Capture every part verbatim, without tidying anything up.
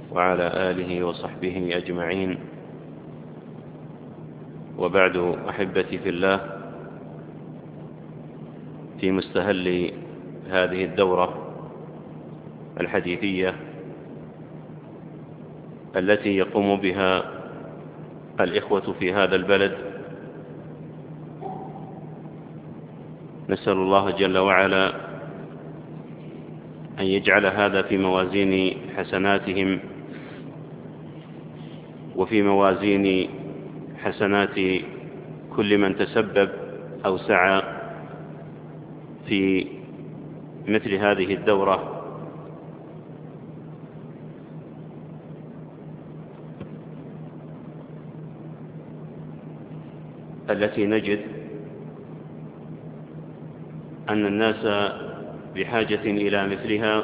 وعلى آله وصحبه أجمعين. وبعد، أحبتي في الله، في مستهل هذه الدورة الحديثية التي يقوم بها الإخوة في هذا البلد، نسأل الله جل وعلا أن يجعل هذا في موازين حسناتهم وفي موازين حسنات كل من تسبب أو سعى في مثل هذه الدورة التي نجد أن الناس بحاجة إلى مثلها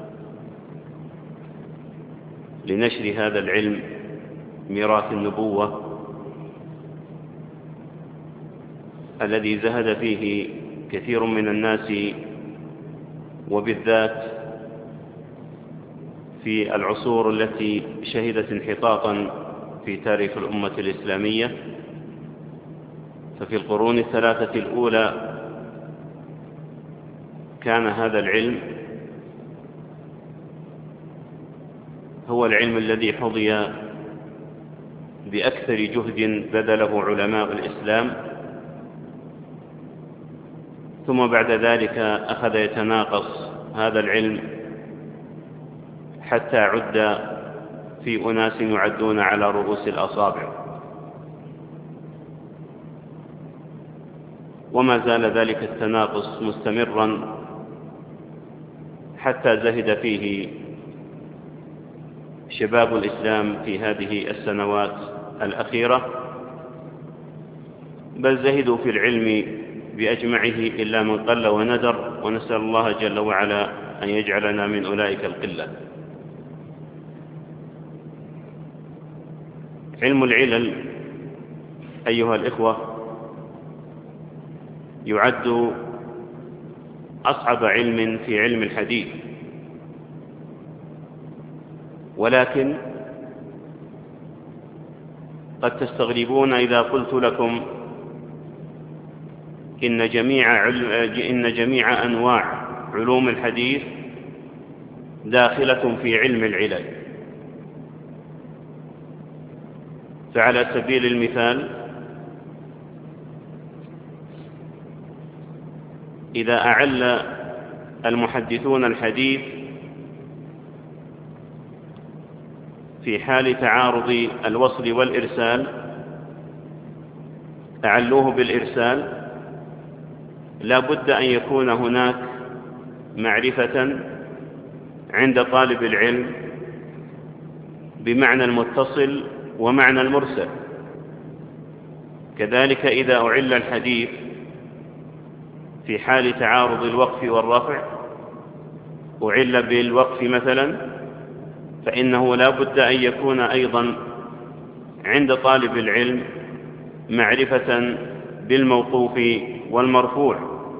لنشر هذا العلم، ميراث النبوة الذي زهد فيه كثير من الناس، وبالذات في العصور التي شهدت انحطاطا في تاريخ الأمة الإسلامية. ففي القرون الثلاثة الأولى كان هذا العلم هو العلم الذي حظي بأكثر جهد بذله علماء الإسلام، ثم بعد ذلك أخذ يتناقص هذا العلم حتى عد في أناس يعدون على رؤوس الأصابع، وما زال ذلك التناقص مستمرا حتى زهد فيه شباب الإسلام في هذه السنوات الأخيرة، بل زهدوا في العلم بأجمعه إلا من قل وندر، ونسأل الله جل وعلا أن يجعلنا من أولئك القلة. علم العلل أيها الإخوة يعد أصعب علم في علم الحديث، ولكن قد تستغربون إذا قلت لكم إن جميع, إن جميع أنواع علوم الحديث داخلة في علم العلل. فعلى سبيل المثال، إذا أعل المحدثون الحديث في حال تعارض الوصل والإرسال أعلوه بالإرسال، لا بد أن يكون هناك معرفة عند طالب العلم بمعنى المتصل ومعنى المرسل. كذلك إذا أعل الحديث في حال تعارض الوقف والرفع، أعل بالوقف مثلا، فإنه لا بد أن يكون أيضا عند طالب العلم معرفة بالموقوف والمرفوع.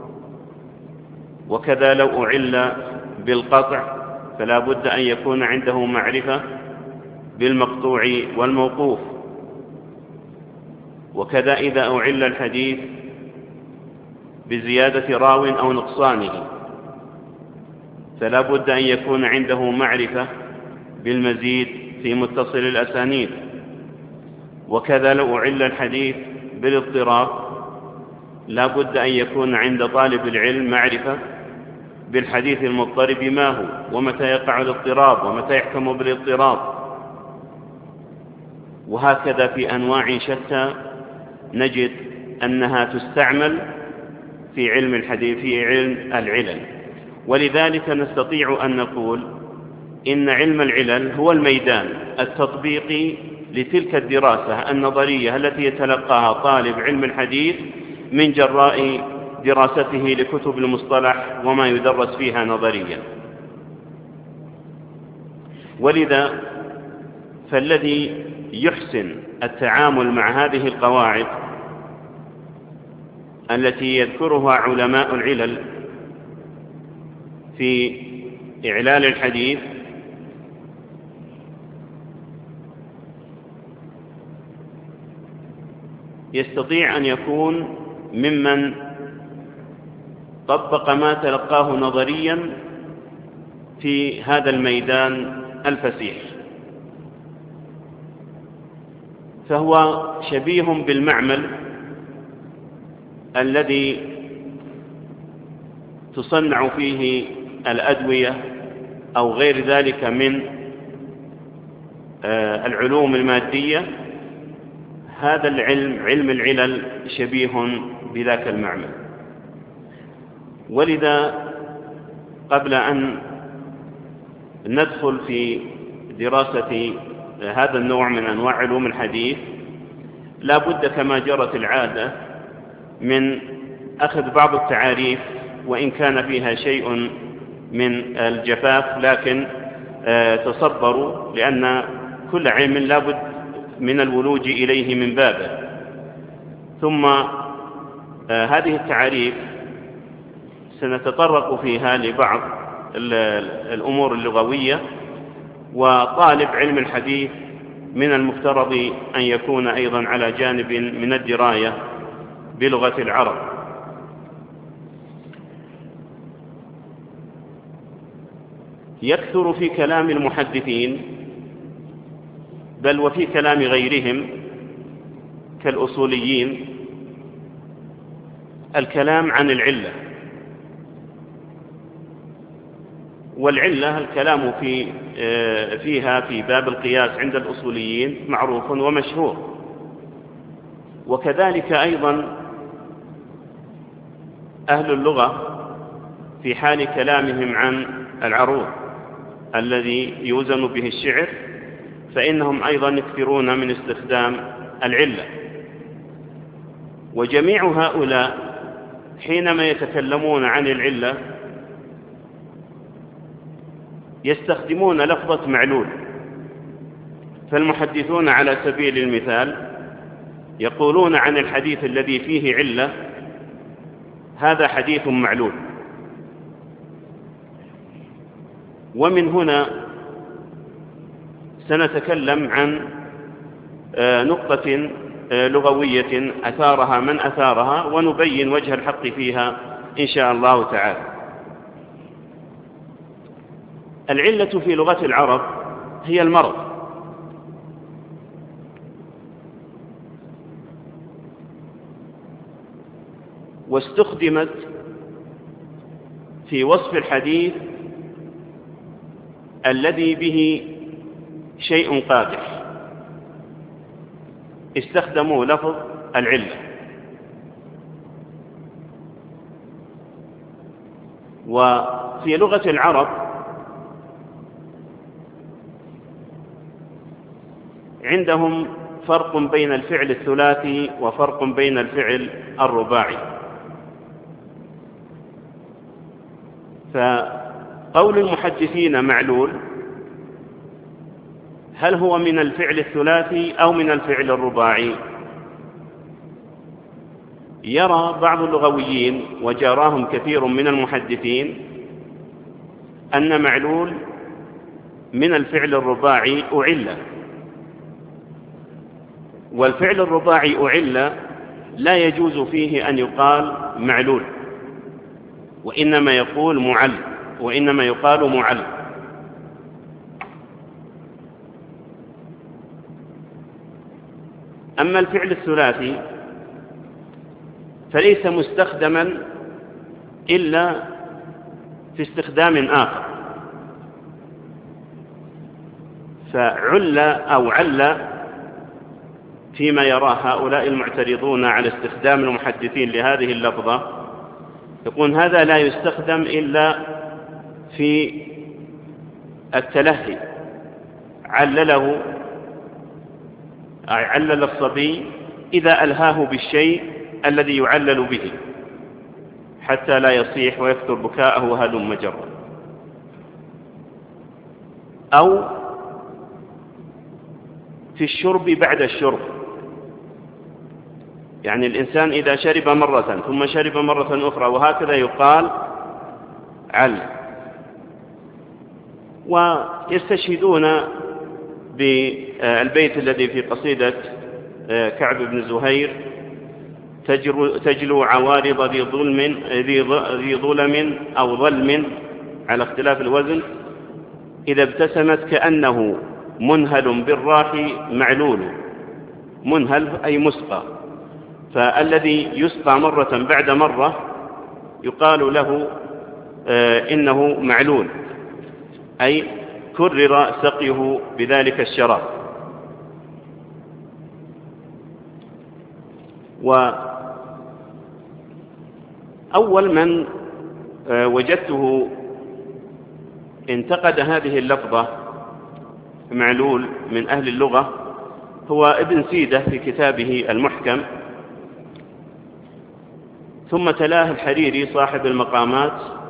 وكذا لو أعل بالقطع فلا بد أن يكون عنده معرفة بالمقطوع والموقوف. وكذا إذا أعل الحديث بزيادة راو أو نقصانه فلا بد أن يكون عنده معرفة بالمزيد في متصل الأسانيد. وكذا لو أعل الحديث بالاضطراب لا بد أن يكون عند طالب العلم معرفة بالحديث المضطرب ما هو، ومتى يقع الاضطراب، ومتى يحكم بالاضطراب. وهكذا في أنواع شتى نجد أنها تستعمل في علم الحديث، في علم العلل. ولذلك نستطيع أن نقول إن علم العلل هو الميدان التطبيقي لتلك الدراسة النظرية التي يتلقاها طالب علم الحديث من جراء دراسته لكتب المصطلح وما يدرس فيها نظريا. ولذا فالذي يحسن التعامل مع هذه القواعد التي يذكرها علماء العلل في إعلال الحديث يستطيع أن يكون ممن طبق ما تلقاه نظريا في هذا الميدان الفسيح، فهو شبيه بالمعمل الذي تصنع فيه الأدوية أو غير ذلك من العلوم المادية. هذا العلم، علم العلل، شبيه بذاك المعمل. ولذا قبل أن ندخل في دراسة هذا النوع من أنواع علوم الحديث لا بد كما جرت العادة من أخذ بعض التعاريف، وإن كان فيها شيء من الجفاف، لكن تصبروا، لأن كل علم لا بد من الولوج إليه من بابه. ثم هذه التعاريف سنتطرق فيها لبعض الأمور اللغوية، وطالب علم الحديث من المفترض أن يكون أيضا على جانب من الدراية بلغة العرب. يكثر في كلام المحدثين، بل وفي كلام غيرهم كالأصوليين، الكلام عن العلة. والعلة الكلام في فيها في باب القياس عند الأصوليين معروف ومشهور، وكذلك أيضا أهل اللغة في حال كلامهم عن العروض الذي يوزن به الشعر، فإنهم أيضا يكثرون من استخدام العلة. وجميع هؤلاء حينما يتكلمون عن العلة يستخدمون لفظة معلول. فالمحدثون على سبيل المثال يقولون عن الحديث الذي فيه علة: هذا حديث معلول. ومن هنا سنتكلم عن نقطة لغوية أثارها من أثارها، ونبين وجه الحق فيها إن شاء الله تعالى. العلة في لغة العرب هي المرض، واستخدمت في وصف الحديث الذي به شيء قادح، استخدموا لفظ العلة. وفي لغة العرب عندهم فرق بين الفعل الثلاثي وفرق بين الفعل الرباعي. فقول المحدثين معلول، هل هو من الفعل الثلاثي أو من الفعل الرباعي؟ يرى بعض اللغويين وجاراهم كثير من المحدثين أن معلول من الفعل الرباعي أعل، والفعل الرباعي أعل لا يجوز فيه أن يقال معلول، وإنما يقول معل، وإنما يقال معل. أما الفعل الثلاثي فليس مستخدما إلا في استخدام آخر، فعل أو عل فيما يراه هؤلاء المعترضون على استخدام المحدثين لهذه اللفظة، يقول هذا لا يستخدم إلا في التلهي. علله علل الصبي إذا ألهاه بالشيء الذي يعلل به حتى لا يصيح ويكثر بكاءه وهلم جرا. أو في الشرب بعد الشرب، يعني الإنسان إذا شرب مرة ثم شرب مرة أخرى وهكذا يقال عل. ويستشهدون بالبيت الذي في قصيدة كعب بن زهير: تجلو عوارض ذي ظلم ذي ظلم أو ظلم على اختلاف الوزن، إذا ابتسمت كأنه منهل بالراح معلول. منهل أي مسقى، فالذي يسقى مرة بعد مرة يقال له آه إنه معلول، أي كرر سقيه بذلك الشراب. وأول من آه وجدته انتقد هذه اللفظة معلول من أهل اللغة هو ابن سيدة في كتابه المحكم، ثم تلاه الحريري صاحب المقامات،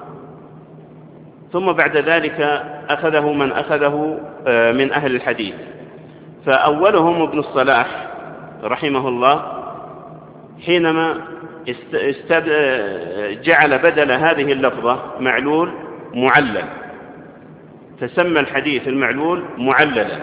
ثم بعد ذلك أخذه من أخذه من أهل الحديث. فأولهم ابن الصلاح رحمه الله حينما جعل بدل هذه اللفظة معلول معلل، فسمى الحديث المعلول معللا،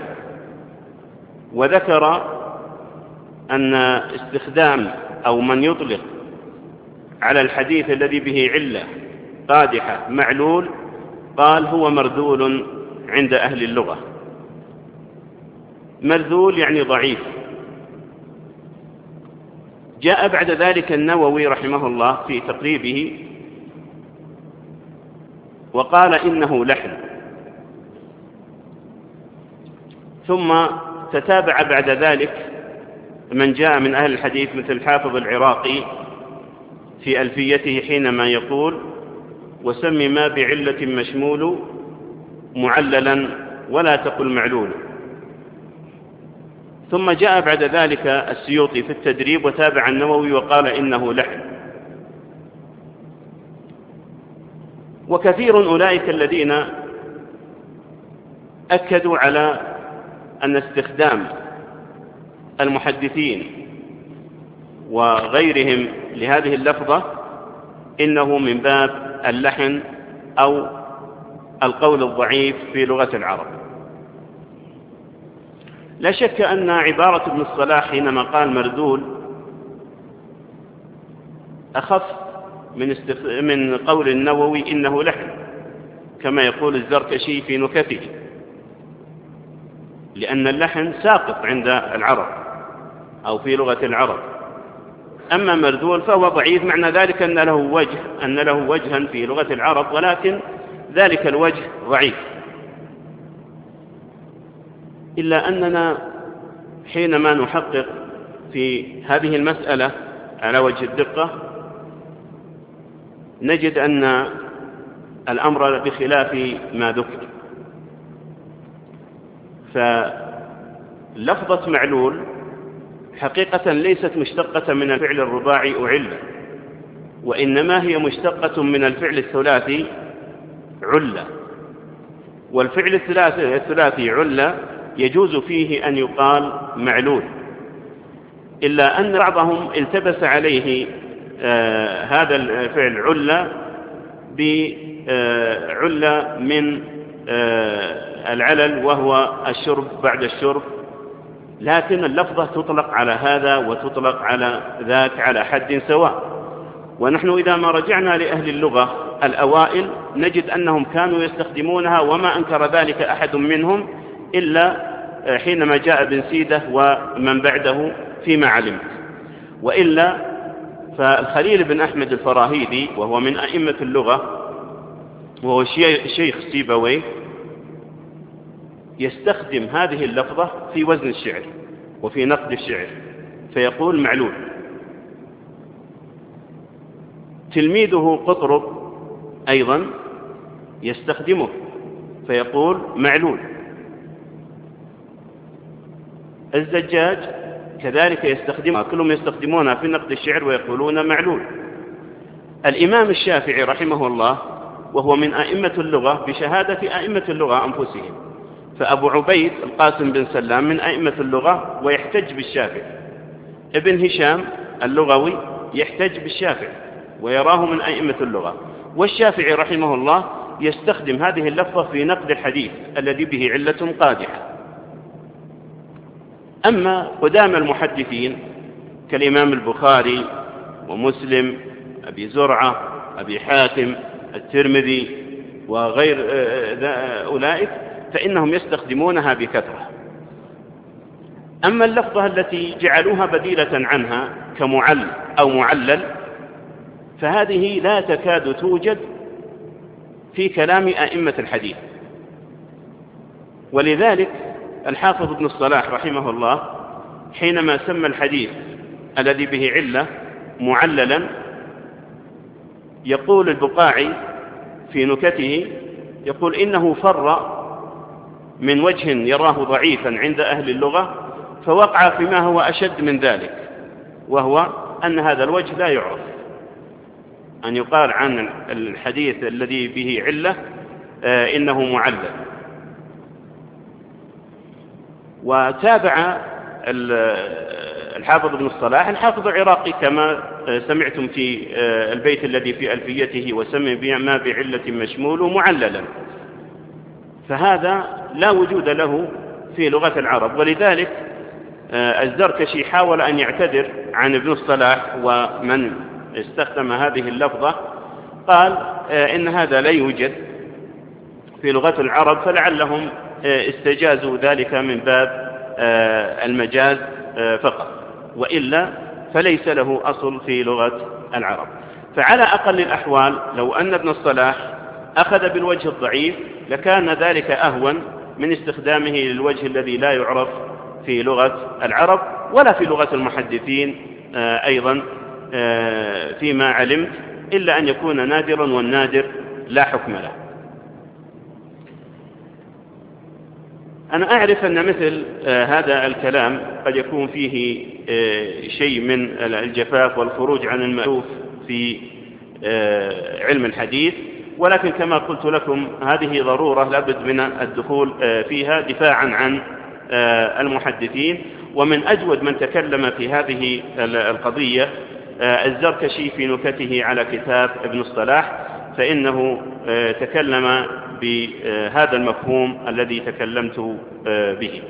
وذكر أن استخدام أو من يطلق على الحديث الذي به علة قادحة معلول قال هو مرذول عند أهل اللغة. مرذول يعني ضعيف. جاء بعد ذلك النووي رحمه الله في تقريبه وقال إنه لحن، ثم تتابع بعد ذلك من جاء من أهل الحديث مثل الحافظ العراقي في ألفيته حينما يقول وسم ما بعلة مشمول معللا ولا تقل معلول. ثم جاء بعد ذلك السيوطي في التدريب وتابع النووي وقال إنه لحن. وكثير أولئك الذين أكدوا على أن استخدام المحدثين وغيرهم لهذه اللفظة إنه من باب اللحن أو القول الضعيف في لغة العرب. لا شك أن عبارة ابن الصلاح حينما قال مرذول أخف من, استخ... من قول النووي إنه لحن، كما يقول الزركشي في نكته، لأن اللحن ساقط عند العرب أو في لغة العرب. أما مرذول فهو ضعيف، معنى ذلك أن له وجه أن له وجها في لغة العرب، ولكن ذلك الوجه ضعيف. إلا أننا حينما نحقق في هذه المسألة على وجه الدقة نجد أن الأمر بخلاف ما ذكر. فلفظة معلول حقيقة ليست مشتقة من الفعل الرباعي أعل، وإنما هي مشتقة من الفعل الثلاثي علة. والفعل الثلاثي, الثلاثي علة يجوز فيه أن يقال معلول، إلا أن بعضهم التبس عليه آه هذا الفعل علة بعلة من آه العلل وهو الشرب بعد الشرب، لكن اللفظة تطلق على هذا وتطلق على ذاك على حد سواء. ونحن إذا ما رجعنا لأهل اللغة الأوائل نجد أنهم كانوا يستخدمونها، وما أنكر ذلك أحد منهم إلا حينما جاء ابن سيدة ومن بعده فيما علمت. وإلا فالخليل بن أحمد الفراهيدي وهو من أئمة اللغة وهو شيخ سيبويه يستخدم هذه اللفظة في وزن الشعر وفي نقد الشعر فيقول معلول. تلميذه قطرب أيضا يستخدمه فيقول معلول. الزجاج كذلك يستخدمها، كلهم يستخدمونها في نقد الشعر ويقولون معلول. الإمام الشافعي رحمه الله وهو من أئمة اللغة بشهادة أئمة اللغة أنفسهم، فأبو عبيد القاسم بن سلام من أئمة اللغة ويحتج بالشافعي. ابن هشام اللغوي يحتج بالشافعي ويراه من أئمة اللغة. والشافعي رحمه الله يستخدم هذه اللفظة في نقد الحديث الذي به علة قادحة. أما قدام المحدثين كالإمام البخاري ومسلم، أبي زرعة، أبي حاتم، الترمذي وغير أولئك، فإنهم يستخدمونها بكثرة. أما اللفظة التي جعلوها بديلة عنها كمعل أو معلل فهذه لا تكاد توجد في كلام أئمة الحديث. ولذلك الحافظ ابن الصلاح رحمه الله حينما سمى الحديث الذي به علة معللا، يقول البقاعي في نكته، يقول إنه فر من وجه يراه ضعيفا عند أهل اللغة فوقع فيما هو أشد من ذلك، وهو أن هذا الوجه لا يعرف، أن يقال عن الحديث الذي به علة آه إنه معلل. وتابع الحافظ ابن الصلاح الحافظ العراقي كما سمعتم في البيت الذي في ألفيته وسمي ما بعلة مشمول معللا، فهذا لا وجود له في لغة العرب. ولذلك الزركشي حاول أن يعتذر عن ابن الصلاح ومن استخدم هذه اللفظة، قال إن هذا لا يوجد في لغة العرب، فلعلهم استجازوا ذلك من باب المجاز فقط، وإلا فليس له أصل في لغة العرب. فعلى أقل الأحوال لو أن ابن الصلاح أخذ بالوجه الضعيف لكان ذلك أهون من استخدامه للوجه الذي لا يعرف في لغة العرب ولا في لغة المحدثين أيضا فيما علمت، إلا أن يكون نادرا، والنادر لا حكم له. أنا أعرف أن مثل هذا الكلام قد يكون فيه شيء من الجفاف والخروج عن المألوف في علم الحديث، ولكن كما قلت لكم هذه ضرورة لابد من الدخول فيها دفاعا عن المحدثين. ومن أجود من تكلم في هذه القضية الزركشي في نكته على كتاب ابن الصلاح، فإنه تكلم بهذا المفهوم الذي تكلمت به.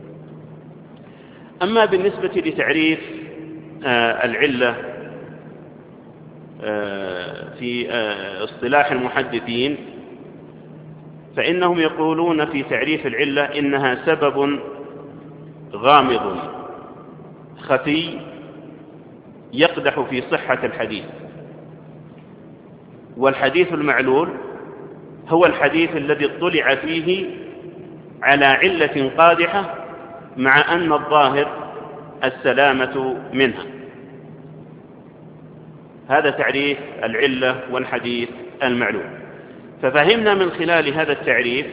أما بالنسبة لتعريف العلة في اصطلاح المحدثين فإنهم يقولون في تعريف العلة إنها سبب غامض خفي يقدح في صحة الحديث. والحديث المعلول هو الحديث الذي اطلع فيه على علة قادحة مع أن الظاهر السلامة منها. هذا تعريف العلة والحديث المعلول. ففهمنا من خلال هذا التعريف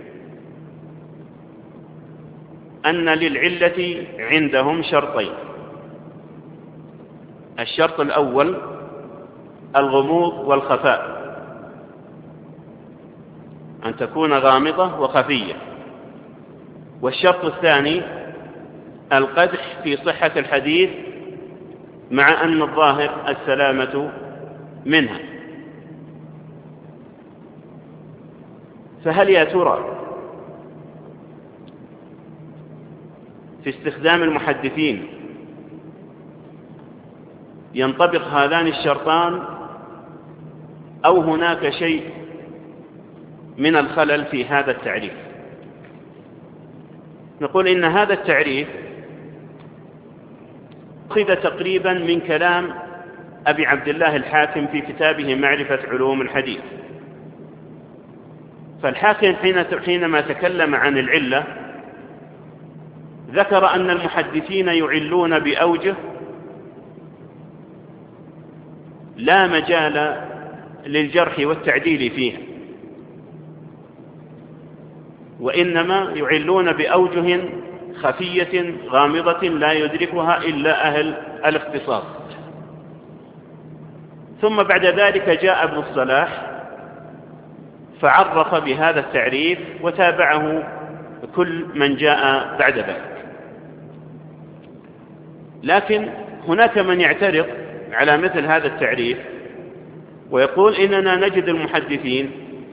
أن للعلة عندهم شرطين. الشرط الأول الغموض والخفاء، أن تكون غامضة وخفية. والشرط الثاني القدح في صحة الحديث مع أن الظاهر السلامة منها. فهل يا ترى في استخدام المحدثين ينطبق هذان الشرطان أو هناك شيء من الخلل في هذا التعريف؟ نقول إن هذا التعريف أخذ تقريبا من كلام أبي عبد الله الحاكم في كتابه معرفة علوم الحديث. فالحاكم حينما تكلم عن العلة ذكر أن المحدثين يعلون بأوجه لا مجال للجرح والتعديل فيها، وإنما يعلون بأوجه خفية غامضة لا يدركها إلا أهل الاختصاص. ثم بعد ذلك جاء ابن الصلاح فعرف بهذا التعريف وتابعه كل من جاء بعد ذلك. لكن هناك من يعترض على مثل هذا التعريف ويقول إننا نجد المحدثين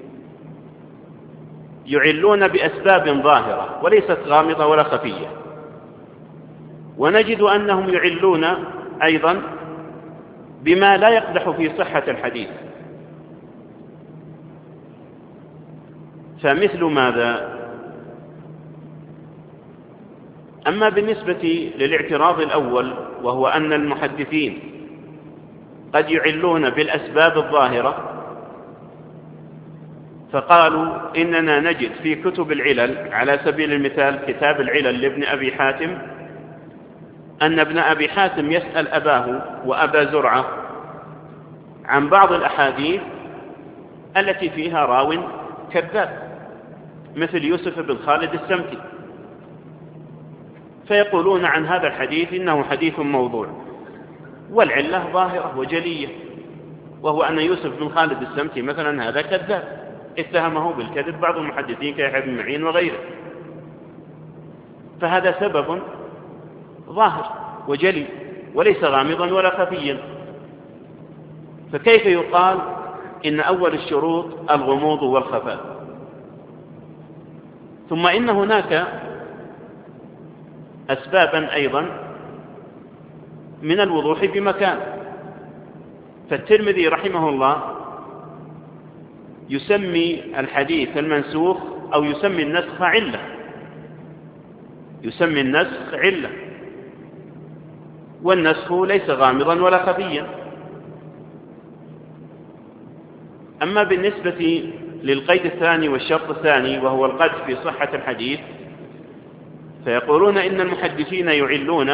يعلون بأسباب ظاهرة وليست غامضة ولا خفية، ونجد أنهم يعلون أيضا بما لا يقدح في صحة الحديث. فمثل ماذا؟ أما بالنسبة للاعتراض الأول، وهو أن المحدثين قد يعلون بالأسباب الظاهرة، فقالوا إننا نجد في كتب العلل على سبيل المثال كتاب العلل لابن أبي حاتم أن ابن أبي حاتم يسأل أباه وأبا زرعة عن بعض الأحاديث التي فيها راو كذاب مثل يوسف بن خالد السمتي، فيقولون عن هذا الحديث إنه حديث موضوع، والعلة ظاهرة وجلية، وهو أن يوسف بن خالد السمتي مثلا هذا كذاب اتهمه بالكذب بعض المحدثين كيحيى بن معين وغيره، فهذا سبب ظاهر وجلي وليس غامضا ولا خفيا. فكيف يقال إن أول الشروط الغموض والخفاء؟ ثم إن هناك أسبابا أيضا من الوضوح بمكان. فالترمذي رحمه الله يسمي الحديث المنسوخ أو يسمي النسخ علة، يسمي النسخ علة، والنسخ ليس غامضا ولا خفيا. أما بالنسبة للقيد الثاني والشرط الثاني وهو القدح في صحة الحديث، فيقولون إن المحدثين يعلون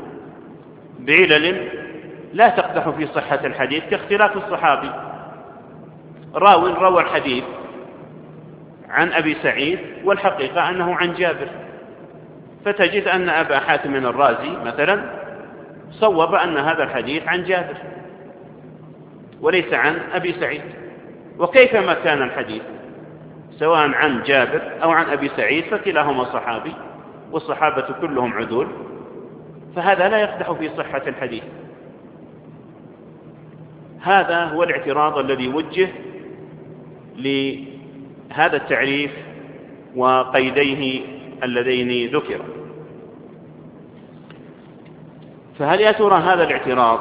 بعلل لا تقدح في صحة الحديث كاختلاف الصحابي. راو روى الحديث عن أبي سعيد والحقيقة أنه عن جابر، فتجد أن أبا حاتم الرازي مثلا صوب أن هذا الحديث عن جابر وليس عن أبي سعيد. وكيفما كان الحديث سواء عن جابر أو عن أبي سعيد فكلاهما صحابي والصحابة كلهم عدول، فهذا لا يقدح في صحة الحديث. هذا هو الاعتراض الذي وجه لهذا التعريف وقيديه اللذين ذكر. فهل يا ترى هذا الاعتراض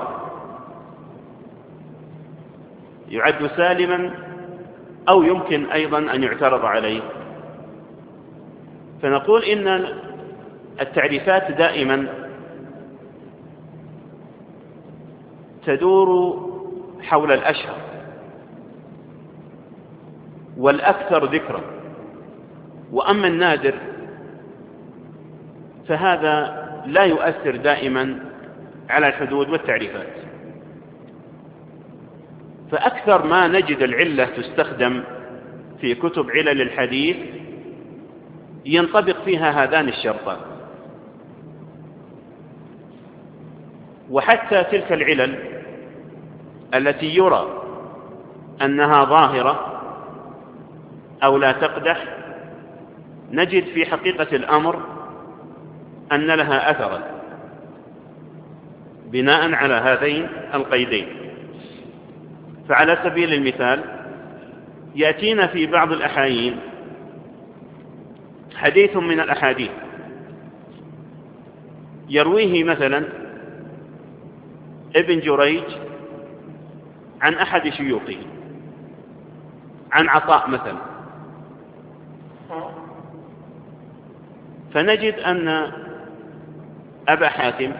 يعد سالما أو يمكن أيضا أن يعترض عليه؟ فنقول إن التعريفات دائما تدور حول الأشهر والأكثر ذكرا، وأما النادر فهذا لا يؤثر دائما على الحدود والتعريفات. فأكثر ما نجد العلة تستخدم في كتب علل الحديث ينطبق فيها هذان الشرطان. وحتى تلك العلل التي يرى أنها ظاهرة أو لا تقدح نجد في حقيقة الأمر أن لها أثرا بناء على هذين القيدين. فعلى سبيل المثال يأتينا في بعض الأحايين حديث من الأحاديث يرويه مثلا ابن جريج عن أحد شيوخه عن عطاء مثلا، فنجد أن أبا حاتم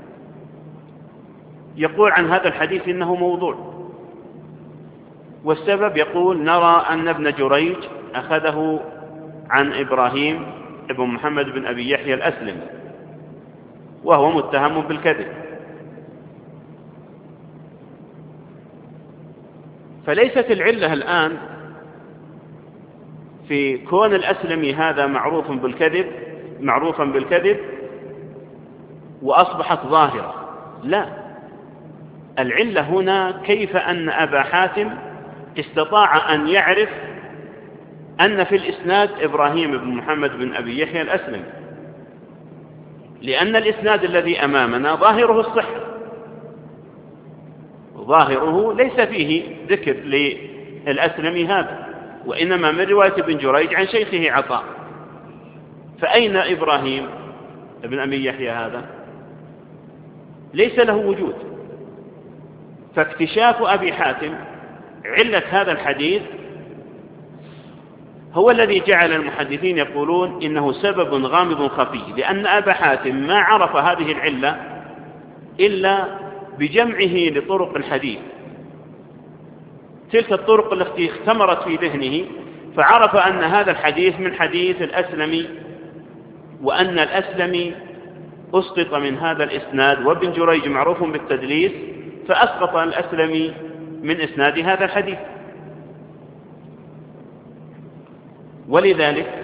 يقول عن هذا الحديث إنه موضوع، والسبب يقول نرى أن ابن جريج أخذه عن إبراهيم ابن محمد بن أبي يحيى الأسلم وهو متهم بالكذب. فليست العلة الآن في كون الأسلمي هذا معروف بالكذب معروفا بالكذب وأصبحت ظاهرة، لا، العلة هنا كيف أن أبا حاتم استطاع أن يعرف أن في الإسناد إبراهيم بن محمد بن أبي يحيى الأسلمي، لأن الإسناد الذي أمامنا ظاهره الصحة، ظاهره ليس فيه ذكر للأسلمي هذا، وإنما من رواية ابن جريج عن شيخه عطاء. فأين إبراهيم ابن أبي يحيى هذا؟ ليس له وجود. فاكتشاف أبي حاتم علة هذا الحديث هو الذي جعل المحدثين يقولون إنه سبب غامض خفي، لأن أبا حاتم ما عرف هذه العلة إلا بجمعه لطرق الحديث، تلك الطرق التي اختمرت في ذهنه، فعرف أن هذا الحديث من حديث الأسلمي، وأن الأسلمي أسقط من هذا الإسناد، وابن جريج معروف بالتدليس، فأسقط الأسلمي من إسناد هذا الحديث. ولذلك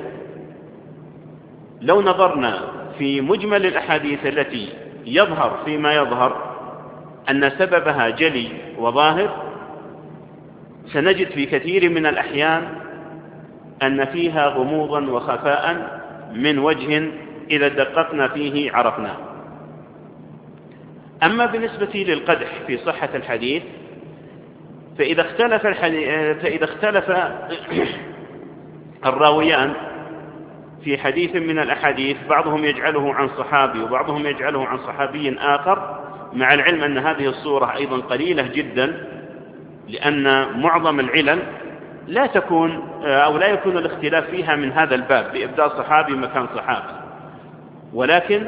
لو نظرنا في مجمل الأحاديث التي يظهر فيما يظهر أن سببها جلي وظاهر، سنجد في كثير من الأحيان أن فيها غموضا وخفاء من وجه إذا دققنا فيه عرفناه. أما بالنسبة للقدح في صحة الحديث، فإذا اختلف, الحديث فإذا اختلف الراويان في حديث من الأحاديث، بعضهم يجعله عن صحابي وبعضهم يجعله عن صحابي آخر، مع العلم أن هذه الصورة أيضا قليلة جدا، لأن معظم العلل لا تكون أو لا يكون الاختلاف فيها من هذا الباب بإبدال صحابي مكان صحابي، ولكن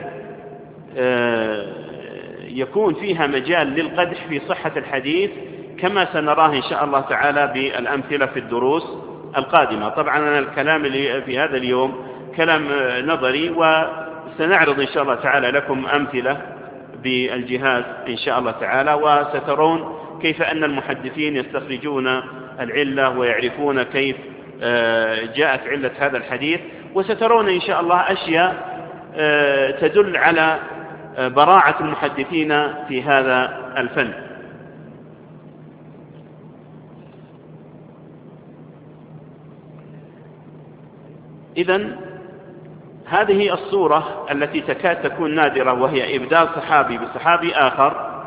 يكون فيها مجال للقدح في صحة الحديث، كما سنراه إن شاء الله تعالى بالأمثلة في الدروس القادمة. طبعا أنا الكلام اللي في هذا اليوم كلام نظري، وسنعرض إن شاء الله تعالى لكم أمثلة بالجهاز إن شاء الله تعالى، وسترون كيف أن المحدثين يستخرجون العلة ويعرفون كيف جاءت علة هذا الحديث، وسترون إن شاء الله أشياء تدل على براعة المحدثين في هذا الفن. إذن هذه الصورة التي تكاد تكون نادرة، وهي إبدال صحابي بصحابي آخر،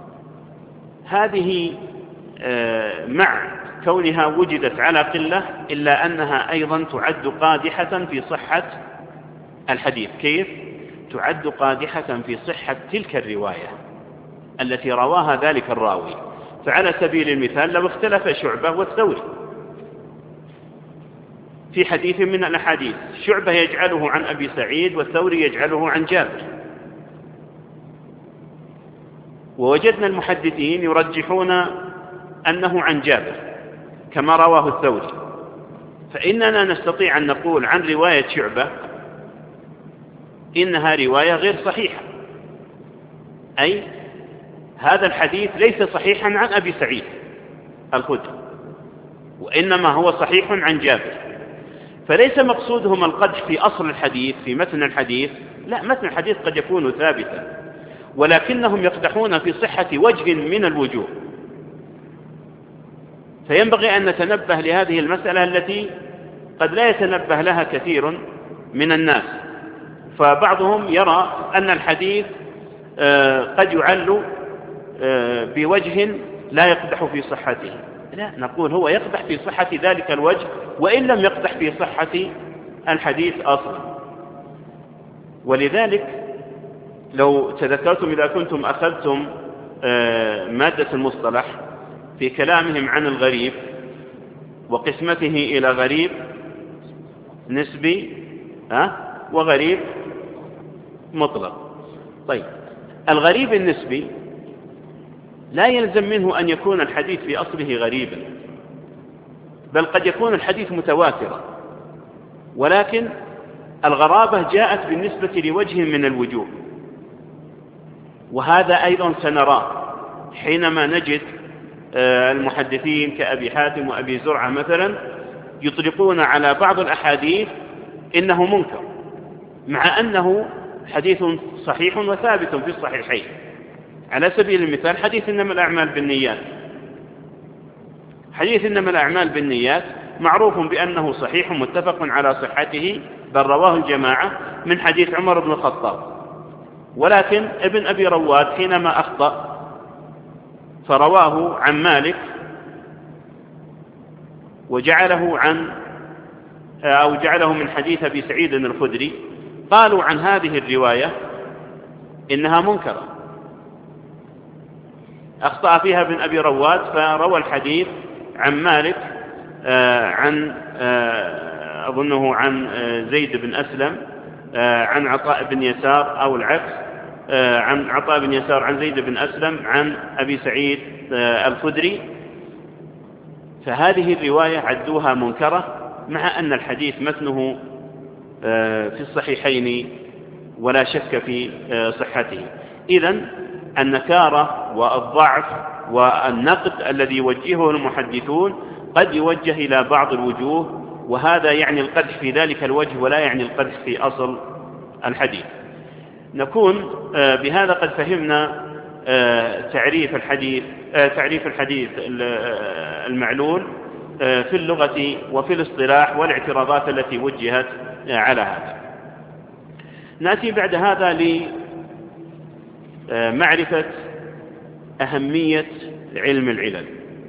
هذه مع كونها وجدت على قلة إلا أنها أيضا تعد قادحة في صحة الحديث. كيف؟ تعد قادحة في صحة تلك الرواية التي رواها ذلك الراوي. فعلى سبيل المثال لو اختلف شعبة والثوري في حديث من الأحاديث، شعبة يجعله عن أبي سعيد والثوري يجعله عن جابر، ووجدنا المحدثين يرجحون أنه عن جابر كما رواه الثوري، فإننا نستطيع أن نقول عن رواية شعبة إنها رواية غير صحيحة، أي هذا الحديث ليس صحيحا عن أبي سعيد الخدري، وإنما هو صحيح عن جابر. فليس مقصودهم القدح في أصل الحديث في متن الحديث، لا، متن الحديث قد يكون ثابتا، ولكنهم يقدحون في صحة وجه من الوجوه. فينبغي أن نتنبه لهذه المسألة التي قد لا يتنبه لها كثير من الناس. فبعضهم يرى أن الحديث قد يعل بوجه لا يقدح في صحته، لا، نقول هو يقدح في صحة ذلك الوجه وإن لم يقدح في صحة الحديث أصلا. ولذلك لو تذكرتم إذا كنتم أخذتم مادة المصطلح في كلامهم عن الغريب وقسمته إلى غريب نسبي وغريب مطلق. طيب، الغريب النسبي لا يلزم منه أن يكون الحديث في أصله غريبا، بل قد يكون الحديث متواترا، ولكن الغرابة جاءت بالنسبة لوجه من الوجوه. وهذا أيضا سنراه حينما نجد المحدثين كأبي حاتم وأبي زرعة مثلا يطلقون على بعض الأحاديث إنه منكر، مع أنه حديث صحيح وثابت في الصحيحين. على سبيل المثال حديث إنما الأعمال بالنيات، حديث إنما الأعمال بالنيات معروف بأنه صحيح متفق على صحته، بل رواه الجماعة من حديث عمر بن الخطاب. ولكن ابن أبي رواد حينما أخطأ فرواه عن مالك وجعله عن أو جعله من حديث أبي سعيد الخدري، قالوا عن هذه الرواية إنها منكرة. أخطأ فيها ابن أبي رواد فروى الحديث عن مالك عن أظنه عن زيد بن أسلم عن عطاء بن يسار أو العكس، عن عطاء بن يسار عن زيد بن أسلم عن أبي سعيد الخدري، فهذه الرواية عدوها منكرة مع أن الحديث متنه في الصحيحين ولا شك في صحته. إذن النكارة والضعف والنقد الذي يوجهه المحدثون قد يوجه إلى بعض الوجوه، وهذا يعني القدح في ذلك الوجه ولا يعني القدح في أصل الحديث. نكون بهذا قد فهمنا تعريف الحديث تعريف الحديث المعلول في اللغة وفي الاصطلاح والاعتراضات التي وجهت على هذا. نأتي بعد هذا لمعرفة أهمية علم العلل.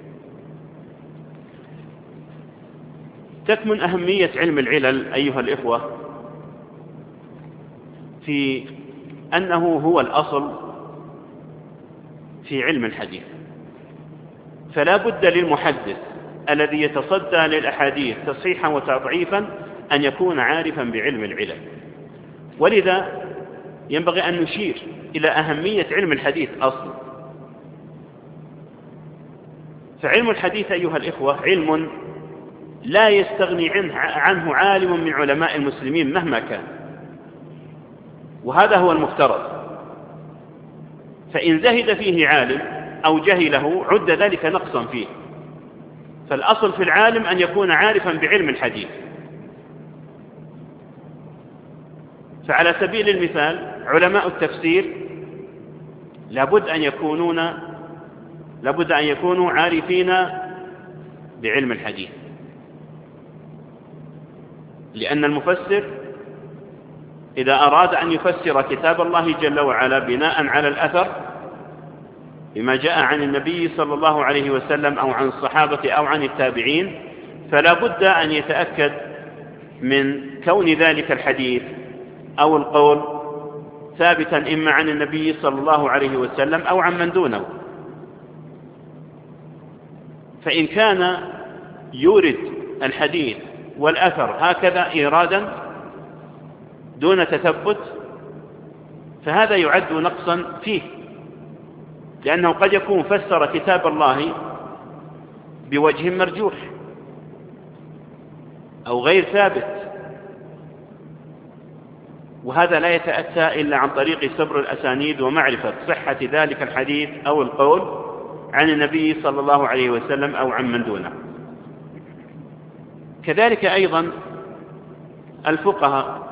تكمن أهمية علم العلل أيها الإخوة في أنه هو الأصل في علم الحديث، فلا بد للمحدث الذي يتصدى للأحاديث تصحيحا وتضعيفا أن يكون عارفا بعلم العلل. ولذا ينبغي أن نشير إلى أهمية علم الحديث أصلا. فعلم الحديث أيها الإخوة علم لا يستغني عنه عالم من علماء المسلمين مهما كان، وهذا هو المفترض. فإن زهد فيه عالم أو جهله عد ذلك نقصا فيه. فالأصل في العالم أن يكون عارفا بعلم الحديث. فعلى سبيل المثال علماء التفسير لابد أن يكونون لابد أن يكونوا عارفين بعلم الحديث، لأن المفسر إذا أراد أن يفسر كتاب الله جل وعلا بناء على الأثر بما جاء عن النبي صلى الله عليه وسلم أو عن الصحابة أو عن التابعين، فلا بد أن يتأكد من كون ذلك الحديث أو القول ثابتا إما عن النبي صلى الله عليه وسلم أو عن من دونه. فإن كان يورد الحديث والأثر هكذا إيرادا دون تثبت فهذا يعد نقصا فيه، لأنه قد يكون فسر كتاب الله بوجه مرجوح أو غير ثابت، وهذا لا يتأتى إلا عن طريق سبر الأسانيد ومعرفة صحة ذلك الحديث أو القول عن النبي صلى الله عليه وسلم أو عن من دونه. كذلك أيضا الفقهاء،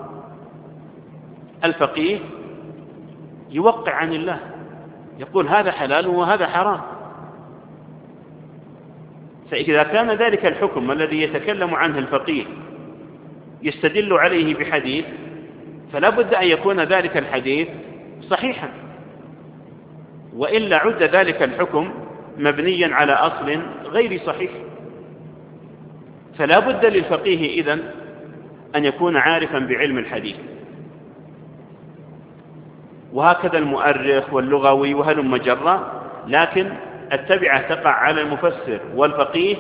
الفقيه يوقع عن الله، يقول هذا حلال وهذا حرام. فإذا كان ذلك الحكم الذي يتكلم عنه الفقيه يستدل عليه بحديث فلا بد أن يكون ذلك الحديث صحيحا، وإلا عد ذلك الحكم مبنيا على أصل غير صحيح. فلا بد للفقيه إذن أن يكون عارفا بعلم الحديث. وهكذا المؤرخ واللغوي وهلم جرا، لكن التبعة تقع على المفسر والفقيه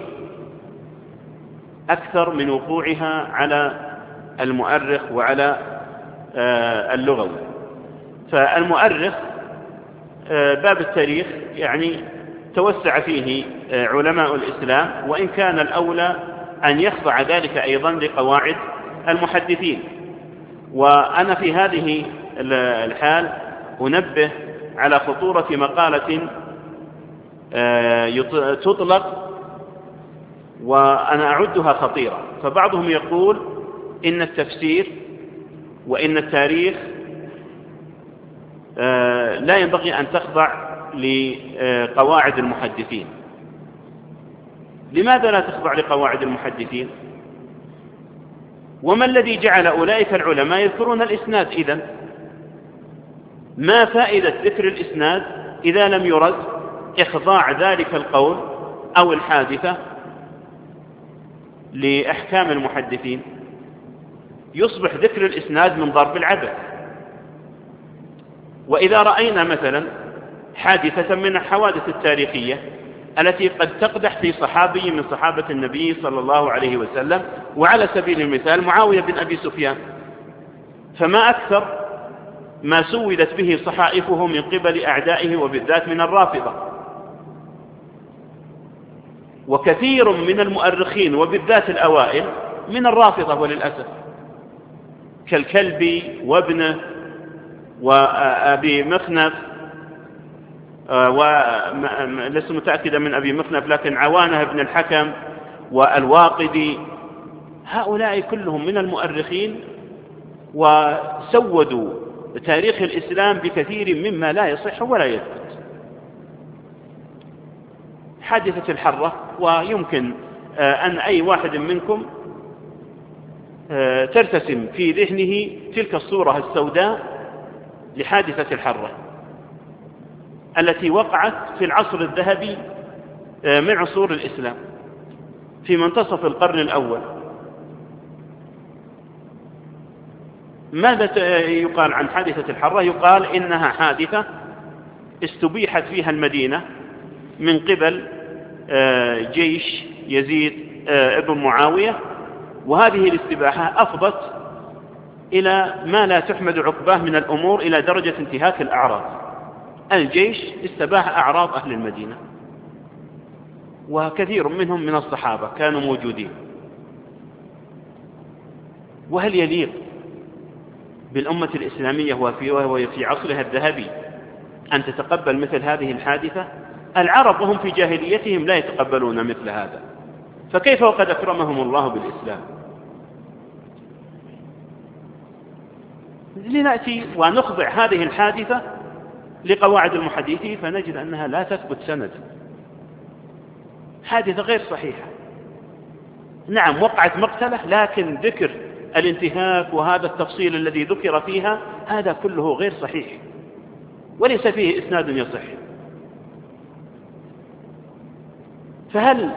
أكثر من وقوعها على المؤرخ وعلى اللغوي. فالمؤرخ باب التاريخ يعني توسع فيه علماء الإسلام، وإن كان الأولى أن يخضع ذلك أيضا لقواعد المحدثين. وأنا في هذه الحال أنبه على خطورة مقالة تطلق وأنا أعدها خطيرة. فبعضهم يقول إن التفسير وإن التاريخ لا ينبغي أن تخضع لقواعد المحدثين. لماذا لا تخضع لقواعد المحدثين؟ وما الذي جعل أولئك العلماء يذكرون الإسناد؟ إذن ما فائدة ذكر الإسناد إذا لم يرد إخضاع ذلك القول أو الحادثة لأحكام المحدثين؟ يصبح ذكر الإسناد من ضرب العبث. وإذا رأينا مثلا حادثة من الحوادث التاريخية التي قد تقدح في صحابي من صحابة النبي صلى الله عليه وسلم، وعلى سبيل المثال معاوية بن أبي سفيان، فما أكثر ما سودت به صحائفه من قبل أعدائه وبالذات من الرافضة. وكثير من المؤرخين وبالذات الأوائل من الرافضة وللأسف، كالكلبي وابنه وأبي مخنف، ولست متأكدا من أبي مخنف لكن عوانة بن الحكم والواقدي، هؤلاء كلهم من المؤرخين وسودوا تاريخ الإسلام بكثير مما لا يصح ولا يثبت. حادثة الحرة، ويمكن أن أي واحد منكم ترتسم في ذهنه تلك الصورة السوداء لحادثة الحرة التي وقعت في العصر الذهبي من عصور الإسلام في منتصف القرن الأول. ماذا يقال عن حادثة الحرة؟ يقال إنها حادثة استبيحت فيها المدينة من قبل جيش يزيد ابن معاوية، وهذه الاستباحة أفضت إلى ما لا تحمد عقباه من الأمور إلى درجة انتهاك الأعراض. الجيش استباح أعراض أهل المدينة، وكثير منهم من الصحابة كانوا موجودين. وهل يليق بالأمة الإسلامية وهي في عصرها الذهبي أن تتقبل مثل هذه الحادثة؟ العرب وهم في جاهليتهم لا يتقبلون مثل هذا، فكيف وقد أكرمهم الله بالإسلام؟ لنأتي ونخضع هذه الحادثة لقواعد المحدثين فنجد أنها لا تثبت سند، حادثة غير صحيحة. نعم وقعت مقتلة، لكن ذكر الانتهاك وهذا التفصيل الذي ذكر فيها هذا كله غير صحيح وليس فيه إسناد يصح. فهل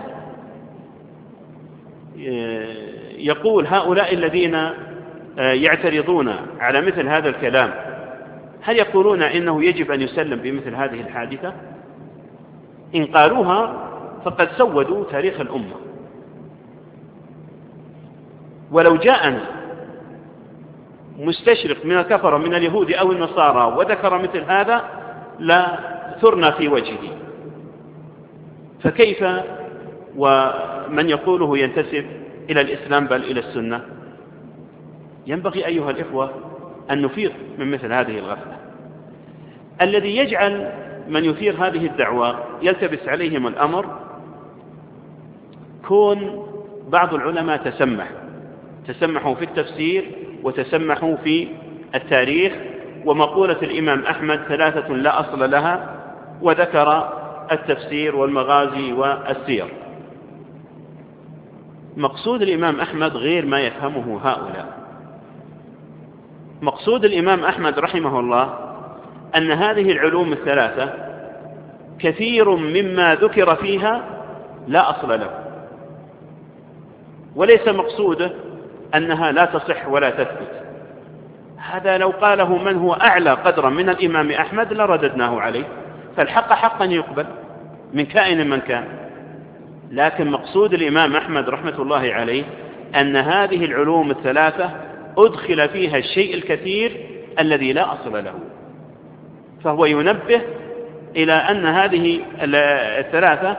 يقول هؤلاء الذين يعترضون على مثل هذا الكلام، هل يقولون إنه يجب أن يسلم بمثل هذه الحادثة؟ إن قالوها فقد سودوا تاريخ الأمة. ولو جاءنا مستشرق من الكفرة من اليهود أو النصارى وذكر مثل هذا لا ثرنا في وجهه، فكيف ومن يقوله ينتسب إلى الإسلام بل إلى السنة؟ ينبغي أيها الإخوة أن نفيق من مثل هذه الغفلة. الذي يجعل من يثير هذه الدعوة يلتبس عليهم الأمر كون بعض العلماء تسمح تسمحوا في التفسير وتسمحوا في التاريخ، ومقولة الإمام أحمد ثلاثة لا أصل لها، وذكر التفسير والمغازي والسير. مقصود الإمام أحمد غير ما يفهمه هؤلاء. مقصود الإمام أحمد رحمه الله أن هذه العلوم الثلاثة كثير مما ذكر فيها لا أصل له، وليس مقصوده أنها لا تصح ولا تثبت. هذا لو قاله من هو أعلى قدرا من الإمام أحمد لرددناه عليه، فالحق حقا يقبل من كائن من كان. لكن مقصود الإمام أحمد رحمة الله عليه أن هذه العلوم الثلاثة أدخل فيها الشيء الكثير الذي لا أصل له، فهو ينبه إلى أن هذه الثلاثة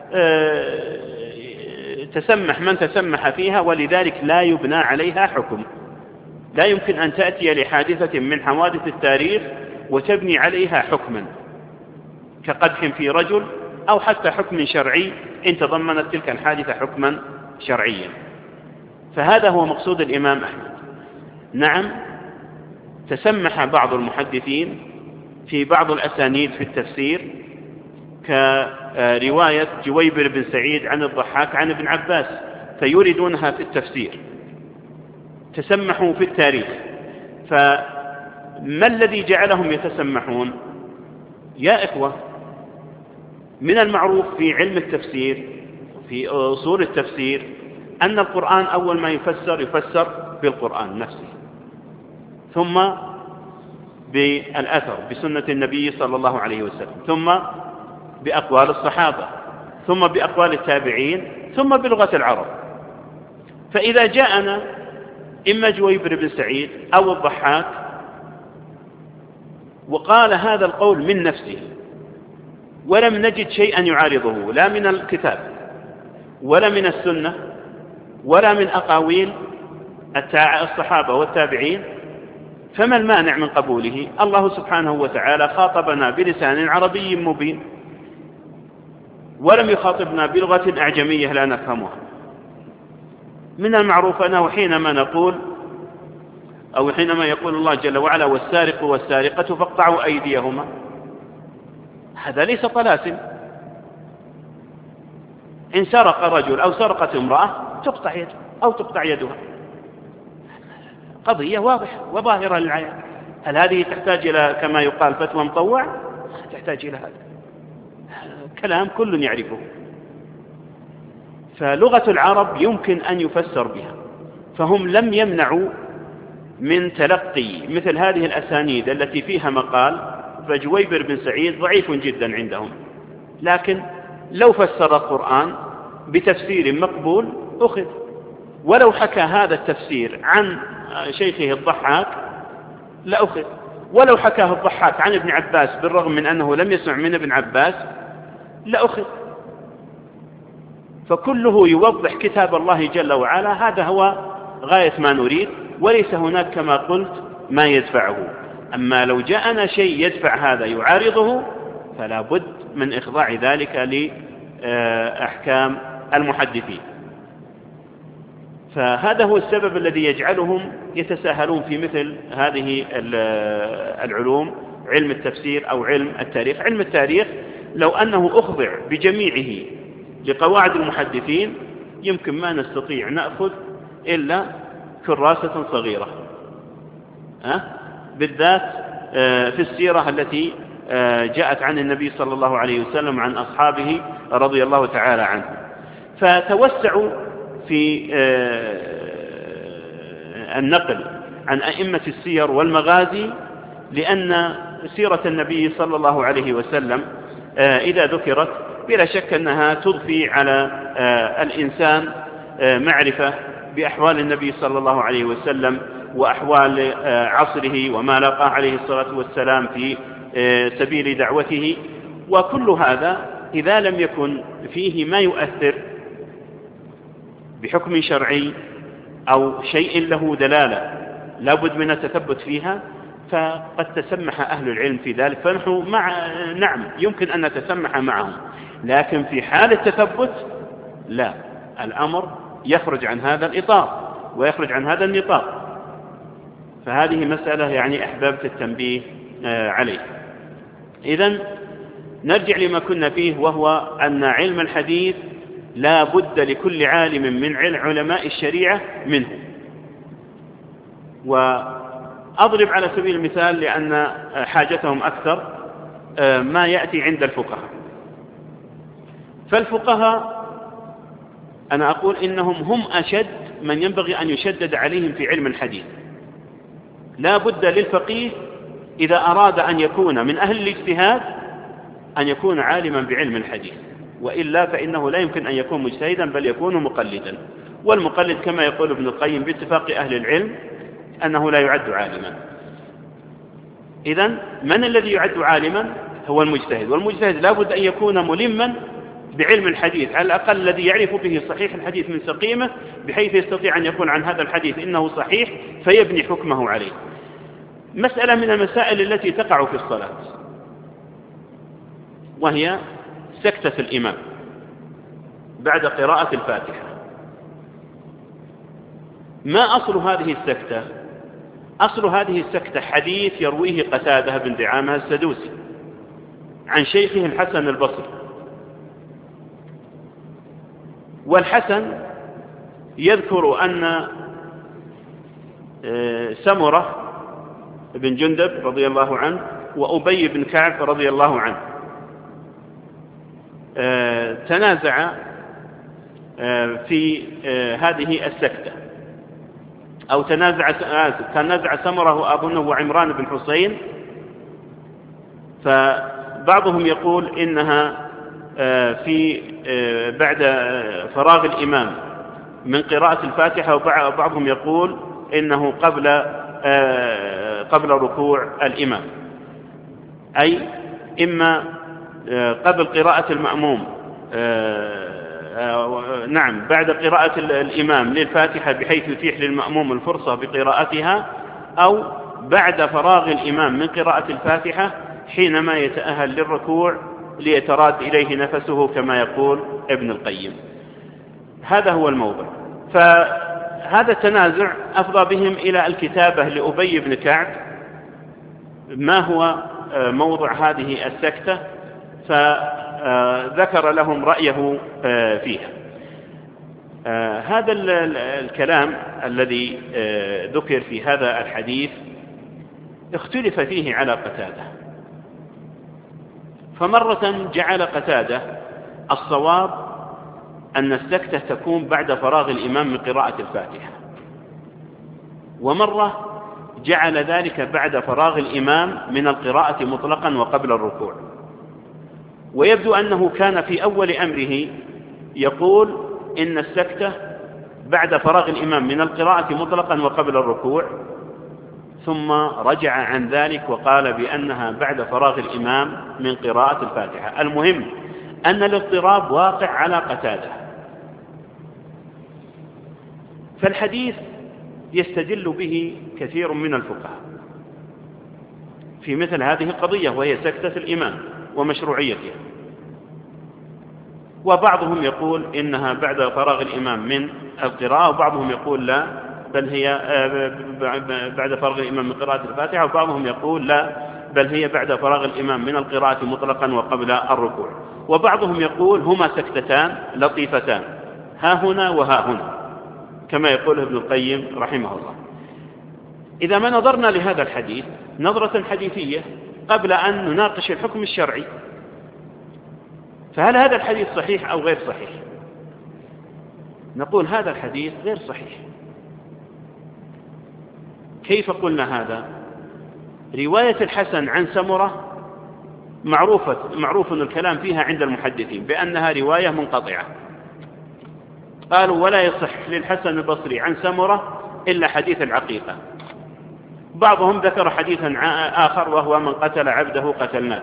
تسمح من تسمح فيها، ولذلك لا يبنى عليها حكم. لا يمكن أن تأتي لحادثة من حوادث التاريخ وتبني عليها حكما كقدح في رجل أو حتى حكم شرعي إن تضمنت تلك الحادثة حكما شرعيا. فهذا هو مقصود الإمام أحمد. نعم تسمح بعض المحدثين في بعض الأسانيد في التفسير كرواية جويبر بن سعيد عن الضحاك عن ابن عباس فيوردونها في التفسير، تسمحوا في التاريخ. فما الذي جعلهم يتسمحون؟ يا إخوة، من المعروف في علم التفسير في أصول التفسير أن القرآن أول ما يفسر يفسر بالقرآن نفسه، ثم بالأثر بسنة النبي صلى الله عليه وسلم، ثم بأقوال الصحابة، ثم بأقوال التابعين، ثم بلغة العرب. فإذا جاءنا إما جويبر بن سعيد أو الضحاك وقال هذا القول من نفسه ولم نجد شيئا يعارضه لا من الكتاب ولا من السنة ولا من أقاويل الصحابة والتابعين، فما المانع من قبوله؟ الله سبحانه وتعالى خاطبنا بلسان عربي مبين، ولم يخاطبنا بلغة أعجمية لا نفهمها. من المعروف أنه حينما نقول أو حينما يقول الله جل وعلا والسارق والسارقة فاقطعوا أيديهما، هذا ليس طلاسم. إن سرق رجل أو سرقت امرأة تقطع يده أو تقطع يدها، قضية واضحة وظاهرة للعيان. هل هذه تحتاج إلى كما يقال فتوى مطوع؟ تحتاج إلى هذا كلام كل يعرفه. فلغة العرب يمكن أن يفسر بها، فهم لم يمنعوا من تلقي مثل هذه الأسانيد التي فيها مقال. فجويبر بن سعيد ضعيف جدا عندهم، لكن لو فسر القرآن بتفسير مقبول أخذ، ولو حكى هذا التفسير عن شيخه الضحاك لأخذ، ولو حكاه الضحاك عن ابن عباس بالرغم من أنه لم يسمع من ابن عباس لأخذ. فكله يوضح كتاب الله جل وعلا، هذا هو غاية ما نريد، وليس هناك كما قلت ما يدفعه. أما لو جاءنا شيء يدفع هذا يعارضه فلا بد من إخضاع ذلك لأحكام المحدثين. فهذا هو السبب الذي يجعلهم يتساهلون في مثل هذه العلوم، علم التفسير أو علم التاريخ. علم التاريخ لو أنه أخضع بجميعه لقواعد المحدثين يمكن ما نستطيع نأخذ إلا كراسة صغيرة، ها؟ بالذات في السيرة التي جاءت عن النبي صلى الله عليه وسلم عن أصحابه رضي الله تعالى عنه. فتوسعوا في النقل عن أئمة السير والمغازي، لأن سيرة النبي صلى الله عليه وسلم إذا ذكرت بلا شك أنها تضفي على الإنسان معرفة بأحوال النبي صلى الله عليه وسلم وأحوال عصره وما لقى عليه الصلاة والسلام في سبيل دعوته. وكل هذا إذا لم يكن فيه ما يؤثر بحكم شرعي أو شيء له دلالة لابد من التثبت فيها، فقد تسمح أهل العلم في ذلك، فنحن مع نعم يمكن أن نتسمح معهم، لكن في حال التثبت لا، الأمر يخرج عن هذا الإطار ويخرج عن هذا النطاق. فهذه مسألة يعني أحببت التنبيه عليه. إذن نرجع لما كنا فيه، وهو أن علم الحديث لا بد لكل عالم من علماء الشريعة منه. وأضرب على سبيل المثال لأن حاجتهم أكثر ما يأتي عند الفقهاء. فالفقهاء أنا أقول إنهم هم أشد من ينبغي أن يشدد عليهم في علم الحديث. لا بد للفقيه إذا أراد أن يكون من أهل الاجتهاد أن يكون عالما بعلم الحديث، وإلا فإنه لا يمكن أن يكون مجتهدا بل يكون مقلدا. والمقلد كما يقول ابن القيم باتفاق أهل العلم أنه لا يعد عالما. إذن من الذي يعد عالما؟ هو المجتهد، والمجتهد لا بد أن يكون ملما بعلم الحديث، على الأقل الذي يعرف به صحيح الحديث من سقيمه، بحيث يستطيع أن يقول عن هذا الحديث إنه صحيح فيبني حكمه عليه. مسألة من المسائل التي تقع في الصلاة وهي سكتة الإمام بعد قراءة الفاتحة. ما أصل هذه السكتة؟ أصل هذه السكتة حديث يرويه قتادة بن دعامة السدوسي عن شيخه الحسن البصري. والحسن يذكر أن سمرة بن جندب رضي الله عنه وأبي بن كعب رضي الله عنه تنازع في هذه السكتة، أو تنازع تنازع سمرة وأظنه وعمران بن حسين فبعضهم يقول إنها في بعد فراغ الإمام من قراءة الفاتحة، وبعضهم يقول إنه قبل قبل ركوع الإمام، أي إما قبل قراءة المأموم، نعم بعد قراءة الإمام للفاتحة بحيث يتيح للمأموم الفرصة بقراءتها، أو بعد فراغ الإمام من قراءة الفاتحة حينما يتأهل للركوع ليتراد إليه نفسه كما يقول ابن القيم. هذا هو الموضع. فهذا التنازع أفضى بهم إلى الكتابة لأبي بن كعب ما هو موضع هذه السكتة، فذكر لهم رأيه فيها. هذا الكلام الذي ذكر في هذا الحديث اختلف فيه على قتادة، فمرة جعل قتادة الصواب أن السكتة تكون بعد فراغ الإمام من قراءة الفاتحة، ومرة جعل ذلك بعد فراغ الإمام من القراءة مطلقا وقبل الركوع. ويبدو أنه كان في أول أمره يقول إن السكتة بعد فراغ الإمام من القراءة مطلقا وقبل الركوع، ثم رجع عن ذلك وقال بأنها بعد فراغ الإمام من قراءة الفاتحة. المهم أن الاضطراب واقع على قتادة، فالحديث يستدل به كثير من الفقهاء في مثل هذه القضية، وهي سكتة الإمام ومشروعيتها. وبعضهم يقول إنها بعد فراغ الإمام من القراءة، وبعضهم يقول لا بل هي بعد فراغ الإمام من قراءة الفاتحة، وبعضهم يقول لا بل هي بعد فراغ الإمام من القراءة مطلقا وقبل الركوع، وبعضهم يقول هما سكتتان لطيفتان ها هنا وها هنا كما يقول ابن القيم رحمه الله. إذا ما نظرنا لهذا الحديث نظرة حديثية قبل أن نناقش الحكم الشرعي، فهل هذا الحديث صحيح أو غير صحيح؟ نقول هذا الحديث غير صحيح. كيف قلنا هذا؟ رواية الحسن عن سمرة معروفة معروف الكلام فيها عند المحدثين بأنها رواية منقطعة، قالوا ولا يصح للحسن البصري عن سمرة إلا حديث العقيقة. بعضهم ذكر حديثا آخر وهو من قتل عبده قتلناه،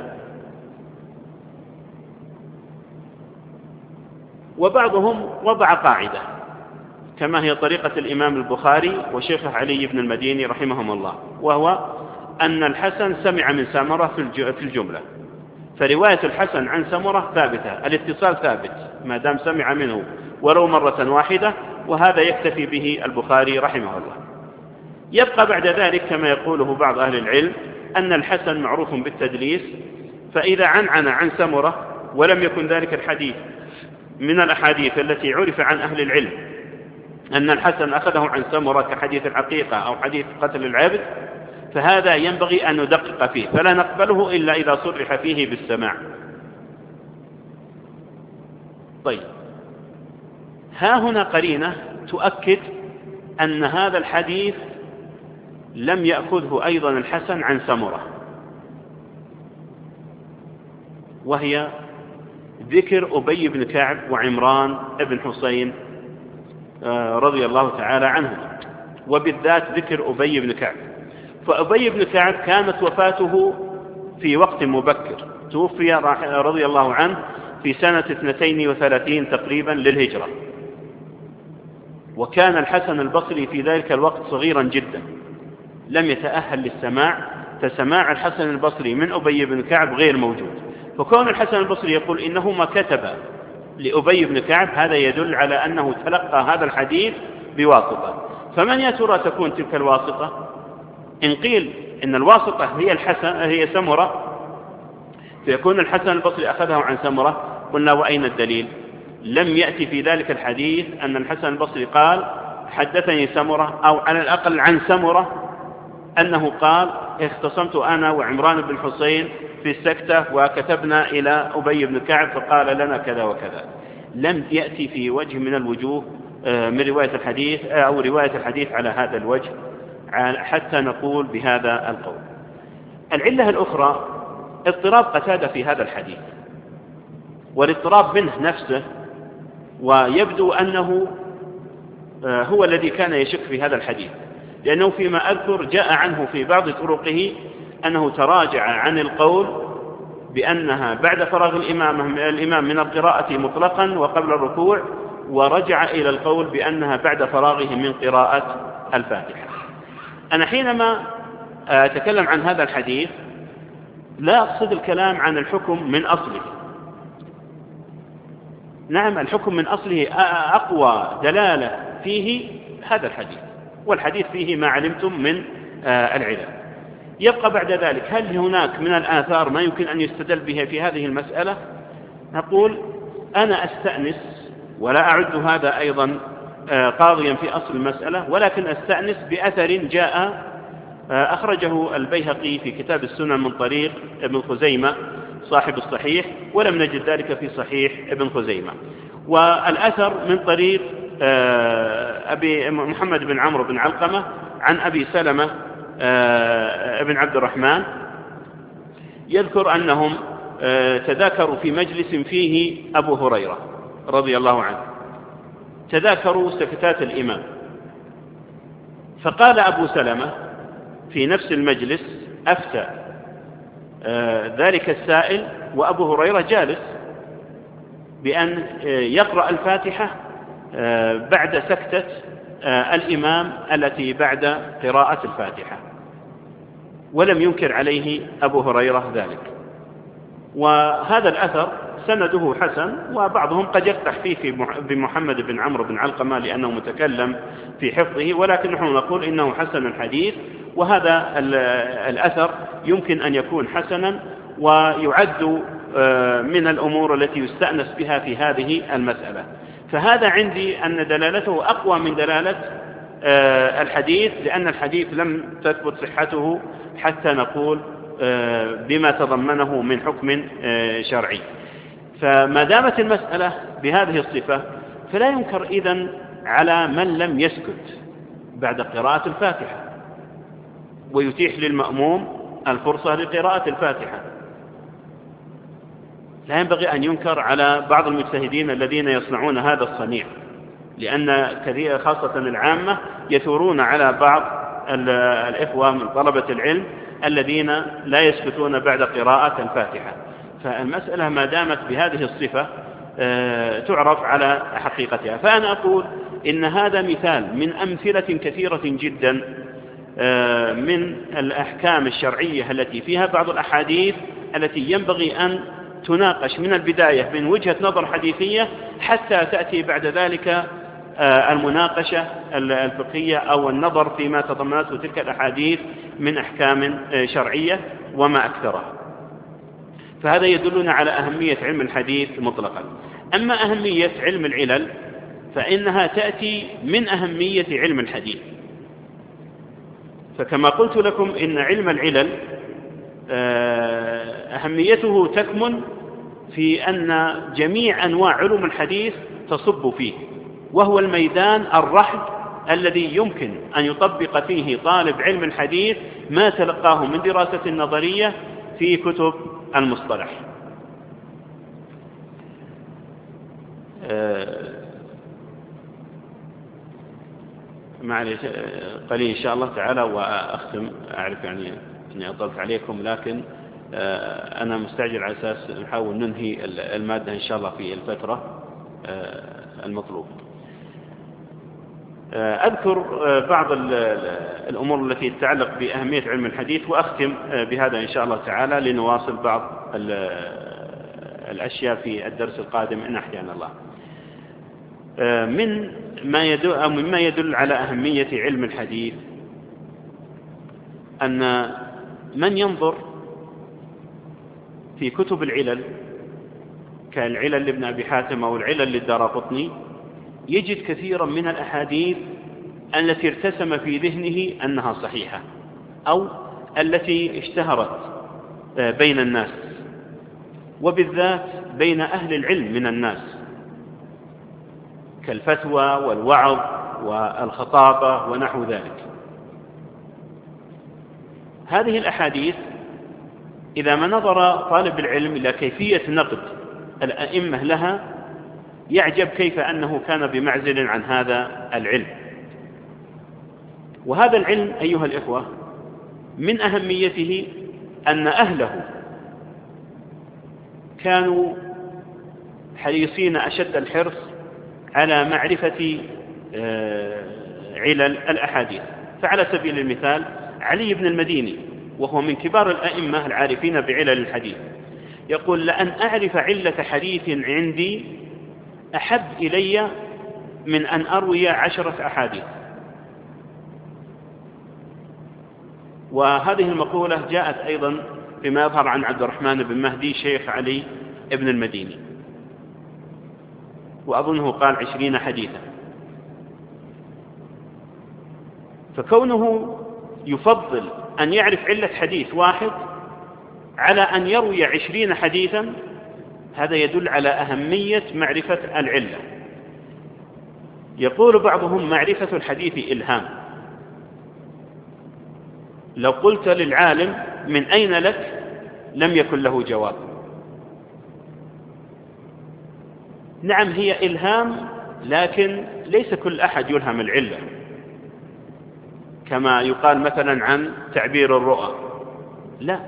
وبعضهم وضع قاعدة كما هي طريقة الإمام البخاري وشيخه علي بن المديني رحمهم الله، وهو أن الحسن سمع من سمرة في الجملة، فرواية الحسن عن سمرة ثابتة، الاتصال ثابت ما دام سمع منه ولو مرة واحدة، وهذا يكتفي به البخاري رحمه الله. يبقى بعد ذلك كما يقوله بعض أهل العلم أن الحسن معروف بالتدليس، فإذا عنعن عن سمرة ولم يكن ذلك الحديث من الأحاديث التي عرف عن أهل العلم أن الحسن أخذه عن سمرة كحديث العقيقة أو حديث قتل العبد، فهذا ينبغي أن ندقق فيه، فلا نقبله إلا إذا صرح فيه بالسماع. طيب، ها هنا قرينة تؤكد أن هذا الحديث لم يأخذه أيضا الحسن عن سمرة، وهي ذكر أبي بن كعب وعمران بن حسين رضي الله تعالى عنهم، وبالذات ذكر أبي بن كعب. فأبي بن كعب كانت وفاته في وقت مبكر، توفي رضي الله عنه في سنة اثنتين وثلاثين تقريبا للهجرة، وكان الحسن البصري في ذلك الوقت صغيرا جدا لم يتأهل للسماع، فسماع الحسن البصري من أبي بن كعب غير موجود. فكون الحسن البصري يقول إنه ما كتب لأبي بن كعب هذا يدل على أنه تلقى هذا الحديث بواسطة. فمن يا ترى تكون تلك الواسطة؟ إن قيل إن الواسطة هي الحسن هي سمرة، فيكون الحسن البصري أخذه عن سمرة. قلنا وأين الدليل؟ لم يأتي في ذلك الحديث أن الحسن البصري قال حدثني سمرة، أو على الأقل عن سمرة أنه قال اختصمت أنا وعمران بن حسين في السكتة وكتبنا إلى أبي بن كعب فقال لنا كذا وكذا. لم يأتي في وجه من الوجوه من رواية الحديث أو رواية الحديث على هذا الوجه حتى نقول بهذا القول. العلة الأخرى اضطراب قتادة في هذا الحديث، والاضطراب منه نفسه، ويبدو أنه هو الذي كان يشك في هذا الحديث، لأنه فيما أذكر جاء عنه في بعض طرقه أنه تراجع عن القول بأنها بعد فراغ الإمام الإمام من القراءة مطلقا وقبل الركوع، ورجع إلى القول بأنها بعد فراغه من قراءة الفاتحة. أنا حينما أتكلم عن هذا الحديث لا أقصد الكلام عن الحكم من أصله. نعم، الحكم من أصله أقوى دلالة فيه هذا الحديث، والحديث فيه ما علمتم من العلل. يبقى بعد ذلك هل هناك من الآثار ما يمكن أن يستدل به في هذه المسألة؟ نقول أنا أستأنس، ولا أعد هذا أيضا قاضيا في أصل المسألة، ولكن أستأنس بأثر جاء أخرجه البيهقي في كتاب السنن من طريق ابن خزيمة صاحب الصحيح، ولم نجد ذلك في صحيح ابن خزيمة. والأثر من طريق أبي محمد بن عمرو بن علقمة عن أبي سلمة ابن عبد الرحمن، يذكر أنهم تذاكروا في مجلس فيه أبو هريرة رضي الله عنه، تذاكروا سكتات الإمام، فقال أبو سلمة في نفس المجلس أفتى ذلك السائل وأبو هريرة جالس بأن يقرأ الفاتحة بعد سكتة الإمام التي بعد قراءة الفاتحة، ولم ينكر عليه أبو هريرة ذلك. وهذا الأثر سنده حسن، وبعضهم قد يقتح فيه بمحمد بن عمرو بن علقمة لأنه متكلم في حفظه، ولكن نحن نقول إنه حسن الحديث، وهذا الأثر يمكن أن يكون حسنا ويعد من الأمور التي يستأنس بها في هذه المسألة. فهذا عندي أن دلالته أقوى من دلالة الحديث، لأن الحديث لم تثبت صحته حتى نقول بما تضمنه من حكم شرعي. فما دامت المسألة بهذه الصفة فلا ينكر إذن على من لم يسكت بعد قراءة الفاتحة ويتيح للمأموم الفرصة لقراءة الفاتحة. لا ينبغي أن ينكر على بعض المجتهدين الذين يصنعون هذا الصنيع، لأن كثير خاصة العامة يثورون على بعض الإخوة من طلبة العلم الذين لا يسكتون بعد قراءة الفاتحة. فالمسألة ما دامت بهذه الصفة تعرف على حقيقتها. فأنا أقول إن هذا مثال من أمثلة كثيرة جدا من الأحكام الشرعية التي فيها بعض الأحاديث التي ينبغي أن تناقش من البداية من وجهة نظر حديثية حتى تأتي بعد ذلك المناقشة الفقهية أو النظر فيما تضمنته تلك الأحاديث من أحكام شرعية وما أكثرها. فهذا يدلنا على أهمية علم الحديث مطلقا. أما أهمية علم العلل فإنها تأتي من أهمية علم الحديث. فكما قلت لكم إن علم العلل أهميته تكمن في أن جميع أنواع علوم الحديث تصب فيه، وهو الميدان الرحب الذي يمكن أن يطبق فيه طالب علم الحديث ما تلقاه من دراسة نظرية في كتب المصطلح. معلش قليل إن شاء الله تعالى وأختم. أعرف يعني أني أطلت عليكم، لكن أنا مستعجل على أساس نحاول ننهي المادة إن شاء الله في الفترة المطلوبة. أذكر بعض الأمور التي تتعلق بأهمية علم الحديث وأختم بهذا إن شاء الله تعالى لنواصل بعض الأشياء في الدرس القادم إن أحيانا الله. من ما يدل أو مما يدل على أهمية علم الحديث أن من ينظر في كتب العلل كالعلل لابن أبي حاتم أو العلل للدارقطني يجد كثيرا من الأحاديث التي ارتسم في ذهنه أنها صحيحة أو التي اشتهرت بين الناس، وبالذات بين أهل العلم من الناس، كالفتوى والوعظ والخطابة ونحو ذلك. هذه الأحاديث إذا ما نظر طالب العلم إلى كيفية نقد الأئمة لها يعجب كيف أنه كان بمعزل عن هذا العلم. وهذا العلم أيها الإخوة من أهميته أن أهله كانوا حريصين أشد الحرص على معرفة علل الأحاديث. فعلى سبيل المثال علي بن المديني وهو من كبار الأئمة العارفين بعلل الحديث يقول: لأن أعرف علة حديث عندي أحب إلي من أن أروي عشرة أحاديث. وهذه المقولة جاءت أيضا بما يظهر عن عبد الرحمن بن مهدي شيخ علي بن المديني، وأظنه قال عشرين حديثا. فكونه يفضل أن يعرف علة حديث واحد على أن يروي عشرين حديثا هذا يدل على أهمية معرفة العلة. يقول بعضهم: معرفة الحديث إلهام. لو قلت للعالم: من أين لك؟ لم يكن له جواب. نعم هي إلهام، لكن ليس كل أحد يلهم العلة، كما يقال مثلا عن تعبير الرؤى. لا،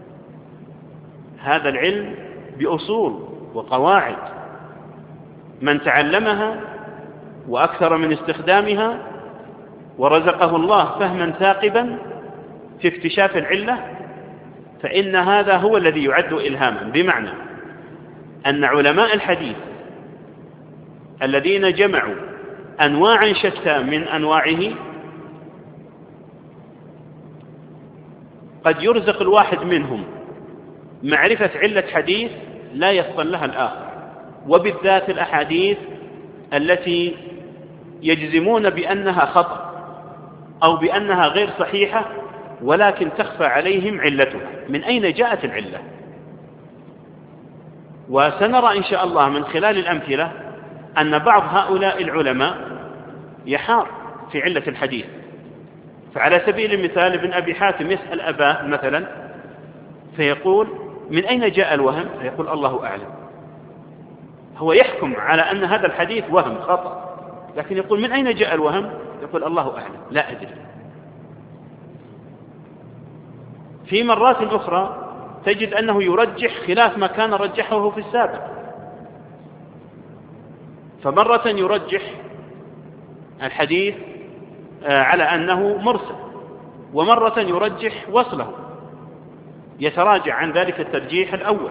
هذا العلم بأصول وقواعد، من تعلمها وأكثر من استخدامها ورزقه الله فهما ثاقبا في اكتشاف العلة فإن هذا هو الذي يعد إلهاما. بمعنى أن علماء الحديث الذين جمعوا أنواعا شتى من أنواعه قد يرزق الواحد منهم معرفة علة حديث لا يفضل لها الآخر، وبالذات الأحاديث التي يجزمون بأنها خطأ أو بأنها غير صحيحة ولكن تخفى عليهم علتها. من أين جاءت العلة؟ وسنرى إن شاء الله من خلال الأمثلة أن بعض هؤلاء العلماء يحار في علة الحديث. فعلى سبيل المثال ابن أبي حاتم يسأل أباه مثلا فيقول: من أين جاء الوهم؟ فيقول: الله أعلم. هو يحكم على أن هذا الحديث وهم خطأ، لكن يقول: من أين جاء الوهم؟ يقول: الله أعلم، لا أدري. في مرات أخرى تجد أنه يرجح خلاف ما كان رجحه في السابق، فمرة يرجح الحديث على أنه مرسل، ومرة يرجح وصله، يتراجع عن ذلك الترجيح الأول.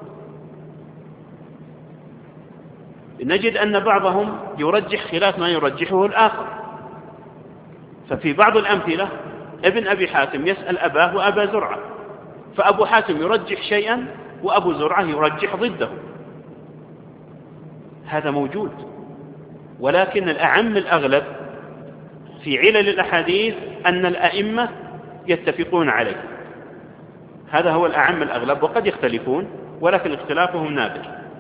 نجد أن بعضهم يرجح خلاف ما يرجحه الآخر. ففي بعض الأمثلة ابن أبي حاتم يسأل أباه وأبا زرعة، فأبو حاتم يرجح شيئا وأبو زرعة يرجح ضده. هذا موجود، ولكن الأعم الأغلب في علل الأحاديث أن الأئمة يتفقون عليه. هذا هو الأعم الأغلب، وقد يختلفون ولكن اختلافهم نادر.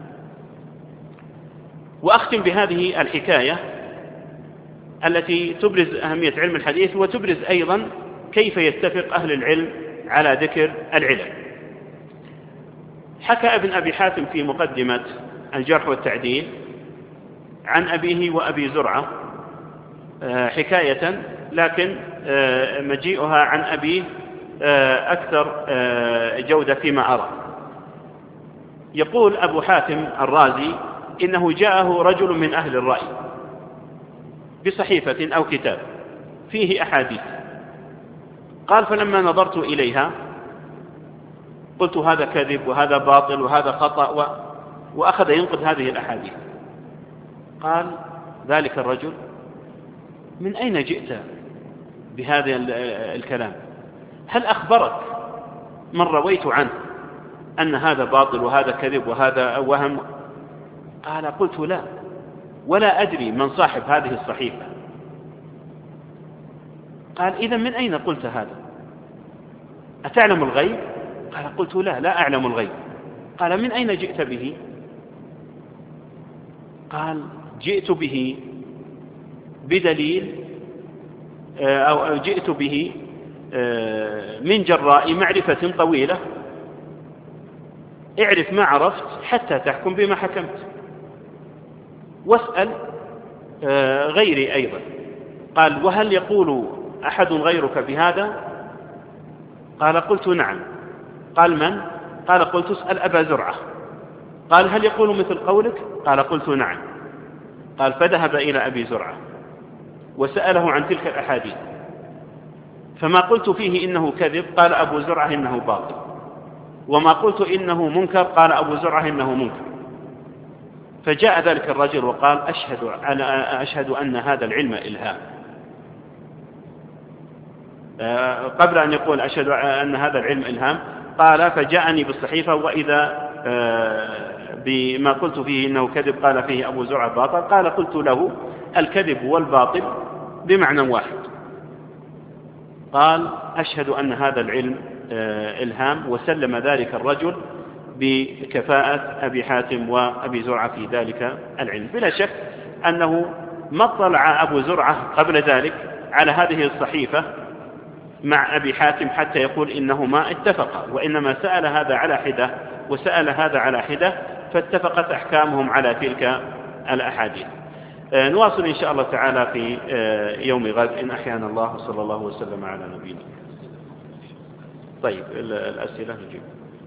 وأختم بهذه الحكاية التي تبرز أهمية علم الحديث وتبرز أيضا كيف يتفق أهل العلم على ذكر العلل. حكى ابن أبي حاتم في مقدمة الجرح والتعديل عن أبيه وأبي زرعة حكاية، لكن مجيئها عن أبيه أكثر جودة فيما أرى. يقول أبو حاتم الرازي: إنه جاءه رجل من أهل الرأي بصحيفة أو كتاب فيه أحاديث، قال: فلما نظرت إليها قلت هذا كذب وهذا باطل وهذا خطأ و... وأخذ ينقد هذه الأحاديث. قال ذلك الرجل: من أين جئت بهذا الكلام؟ هل أخبرك من رويت عنه أن هذا باطل وهذا كذب وهذا وهم؟ قال: قلت لا، ولا أدري من صاحب هذه الصحيفة. قال: إذا من أين قلت هذا؟ أتعلم الغيب؟ قال: قلت لا، لا أعلم الغيب. قال: من أين جئت به؟ قال: جئت به بدليل أو جئت به من جراء معرفة طويلة اعرف ما عرفت حتى تحكم بما حكمت، واسأل غيري أيضا. قال: وهل يقول أحد غيرك بهذا؟ قال: قلت نعم. قال: من؟ قال: قلت اسأل أبا زرعة. قال: هل يقول مثل قولك؟ قال: قلت نعم. قال: فذهب إلى أبي زرعة وسأله عن تلك الأحاديث، فما قلت فيه إنه كذب قال أبو زرعة إنه باطل، وما قلت إنه منكر قال أبو زرعة إنه منكر. فجاء ذلك الرجل وقال: أشهد, أشهد أن هذا العلم إلهام. قبل أن يقول أشهد أن هذا العلم إلهام، قال: فجاءني بالصحيفة وإذا بما قلت فيه إنه كذب قال فيه أبو زرعة باطل. قال: قلت له: الكذب والباطل بمعنى واحد. قال: أشهد أن هذا العلم إلهام. وسلم ذلك الرجل بكفاءة أبي حاتم وأبي زرعة في ذلك العلم. بلا شك أنه ما اطلع أبو زرعة قبل ذلك على هذه الصحيفة مع أبي حاتم حتى يقول إنهما اتفقا، وإنما سأل هذا على حدة وسأل هذا على حدة، فاتفقت أحكامهم على تلك الأحاديث. نواصل إن شاء الله تعالى في يوم غد إن أحيانا الله، صلى الله وسلم على نبينا. طيب الأسئلة نجيب.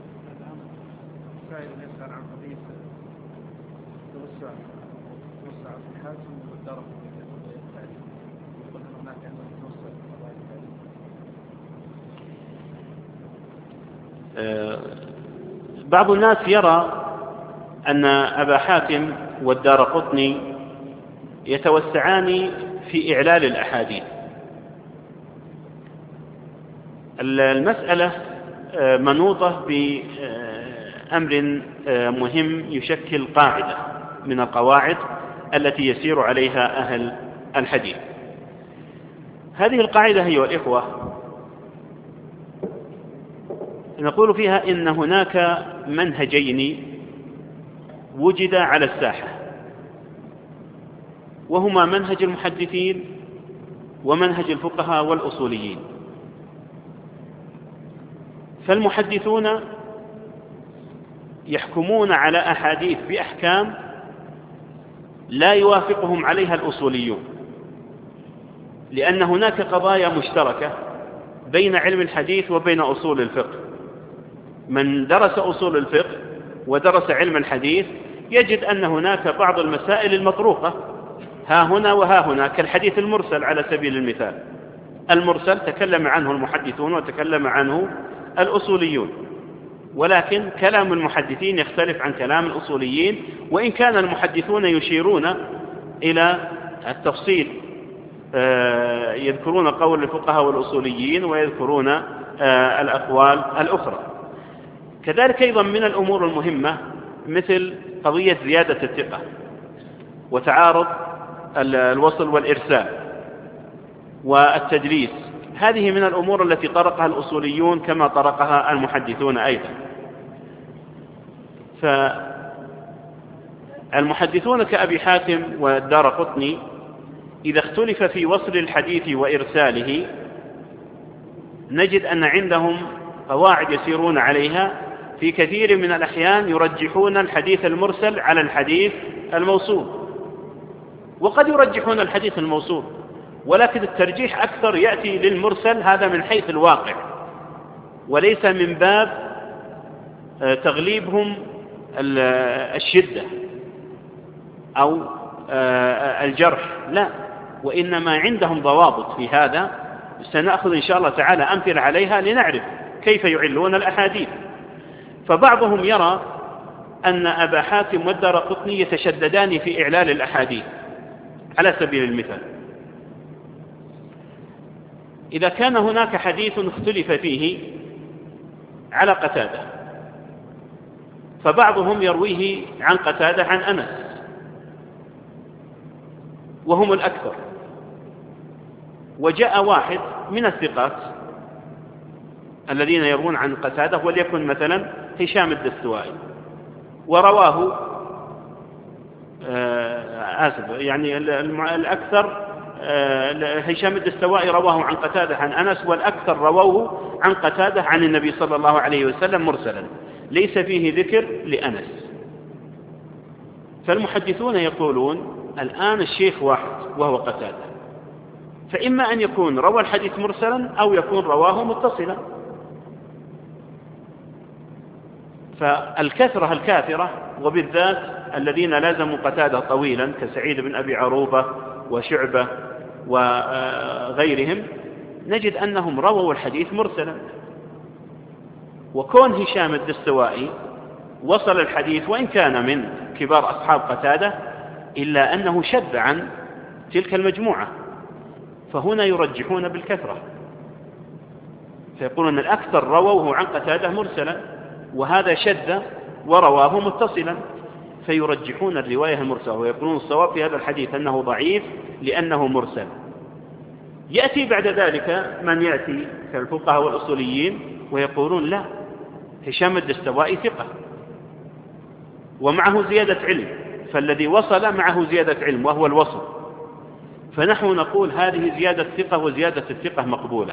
سائل يسأل عن قضية توسع توسع في الحاكم والدرجة يقول أن هناك أنه توسع في القضايا. بعض الناس يرى أن أبا حاتم والدارقطني يتوسعان في إعلال الأحاديث. المسألة منوطة بأمر مهم يشكل قاعدة من القواعد التي يسير عليها أهل الحديث. هذه القاعدة أيها الإخوة نقول فيها إن هناك منهجين وجدا على الساحة، وهما منهج المحدثين ومنهج الفقهاء والأصوليين. فالمحدثون يحكمون على أحاديث بأحكام لا يوافقهم عليها الأصوليون، لأن هناك قضايا مشتركة بين علم الحديث وبين أصول الفقه. من درس أصول الفقه ودرس علم الحديث يجد أن هناك بعض المسائل المطروقة ها هنا وها هنا، كالحديث المرسل على سبيل المثال. المرسل تكلم عنه المحدثون وتكلم عنه الأصوليون، ولكن كلام المحدثين يختلف عن كلام الأصوليين، وإن كان المحدثون يشيرون إلى التفصيل، يذكرون قول الفقهاء والأصوليين ويذكرون الأقوال الأخرى. كذلك أيضا من الأمور المهمة مثل قضية زيادة الثقة وتعارض الوصل والإرسال والتدليس. هذه من الأمور التي طرقها الأصوليون كما طرقها المحدثون أيضا. فالمحدثون كأبي حاتم والدارقطني إذا اختلف في وصل الحديث وإرساله نجد أن عندهم قواعد يسيرون عليها. في كثير من الأحيان يرجحون الحديث المرسل على الحديث الموصول، وقد يرجحون الحديث الموصول، ولكن الترجيح أكثر يأتي للمرسل، هذا من حيث الواقع وليس من باب تغليبهم الشدة أو الجرح، لا، وإنما عندهم ضوابط في هذا. سنأخذ إن شاء الله تعالى أمثلة عليها لنعرف كيف يعلون الأحاديث. فبعضهم يرى أن أبا حاتم والدارقطني يتشددان في إعلال الأحاديث. على سبيل المثال، إذا كان هناك حديث اختلف فيه على قتادة، فبعضهم يرويه عن قتادة عن أنس وهم الأكثر، وجاء واحد من الثقات الذين يروون عن قتادة وليكن مثلا هشام الدستوائي ورواه آسف يعني الأكثر هشام الدستوائي رواه عن قتادة عن أنس، والأكثر رواه عن قتادة عن النبي صلى الله عليه وسلم مرسلا. ليس فيه ذكر لأنس. فالمحدثون يقولون الآن الشيخ واحد وهو قتادة، فإما أن يكون روى الحديث مرسلا أو يكون رواه متصلا. فالكثرة الكاثرة، وبالذات الذين لازموا قتادة طويلا كسعيد بن أبي عروبة وشعبة وغيرهم، نجد أنهم رووا الحديث مرسلا. وكون هشام الدستوائي وصل الحديث وإن كان من كبار أصحاب قتادة إلا أنه شذ عن تلك المجموعة، فهنا يرجحون بالكثرة، فيقولون الأكثر رووه عن قتادة مرسلا، وهذا شذ ورواه متصلا، فيرجحون الرواية المرسلة ويقولون الصواب في هذا الحديث أنه ضعيف لأنه مرسل. يأتي بعد ذلك من يأتي كالفقهاء والأصوليين ويقولون لا، هشام الدستوائي ثقة ومعه زيادة علم، فالذي وصل معه زيادة علم وهو الوصل، فنحن نقول هذه زيادة ثقة وزيادة الثقة مقبولة.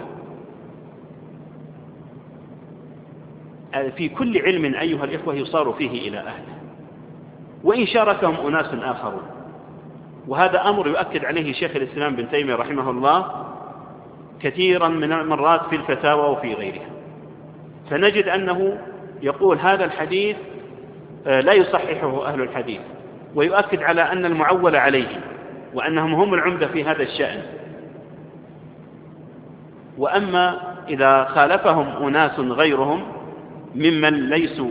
في كل علم أيها الإخوة يصار فيه إلى أهله، وإن شاركهم أناس آخرون، وهذا أمر يؤكد عليه شيخ الإسلام بن تيمية رحمه الله كثيرا من المرات في الفتاوى وفي غيرها. فنجد أنه يقول هذا الحديث لا يصححه أهل الحديث، ويؤكد على أن المعول عليه وأنهم هم العمدة في هذا الشأن. وأما إذا خالفهم أناس غيرهم ممن ليسوا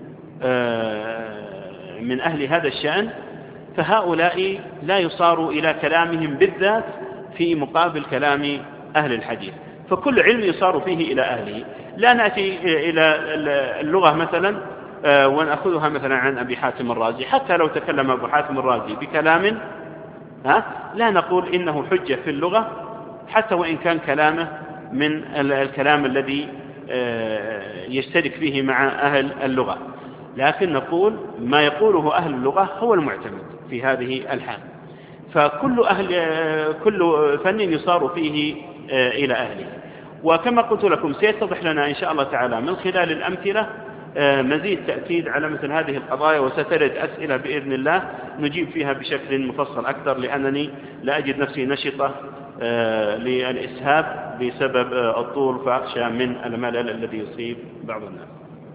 من أهل هذا الشأن، فهؤلاء لا يصار إلى كلامهم بالذات في مقابل كلام أهل الحديث. فكل علم يصار فيه إلى أهله. لا نأتي إلى اللغة مثلا ونأخذها مثلا عن أبي حاتم الرازي، حتى لو تكلم أبو حاتم الرازي بكلام ها لا نقول إنه حجة في اللغة، حتى وإن كان كلامه من الكلام الذي يشترك فيه مع أهل اللغة، لكن نقول ما يقوله أهل اللغة هو المعتمد في هذه الحال. فكل أهل كل فن يصار فيه إلى أهله. وكما قلت لكم سيتضح لنا إن شاء الله تعالى من خلال الأمثلة مزيد تأكيد على مثل هذه القضايا، وسترد أسئلة بإذن الله نجيب فيها بشكل مفصل أكثر، لأنني لا أجد نفسي نشطة للإسهاب بسبب الطول، فأخشى من الملل الذي يصيب بعض الناس.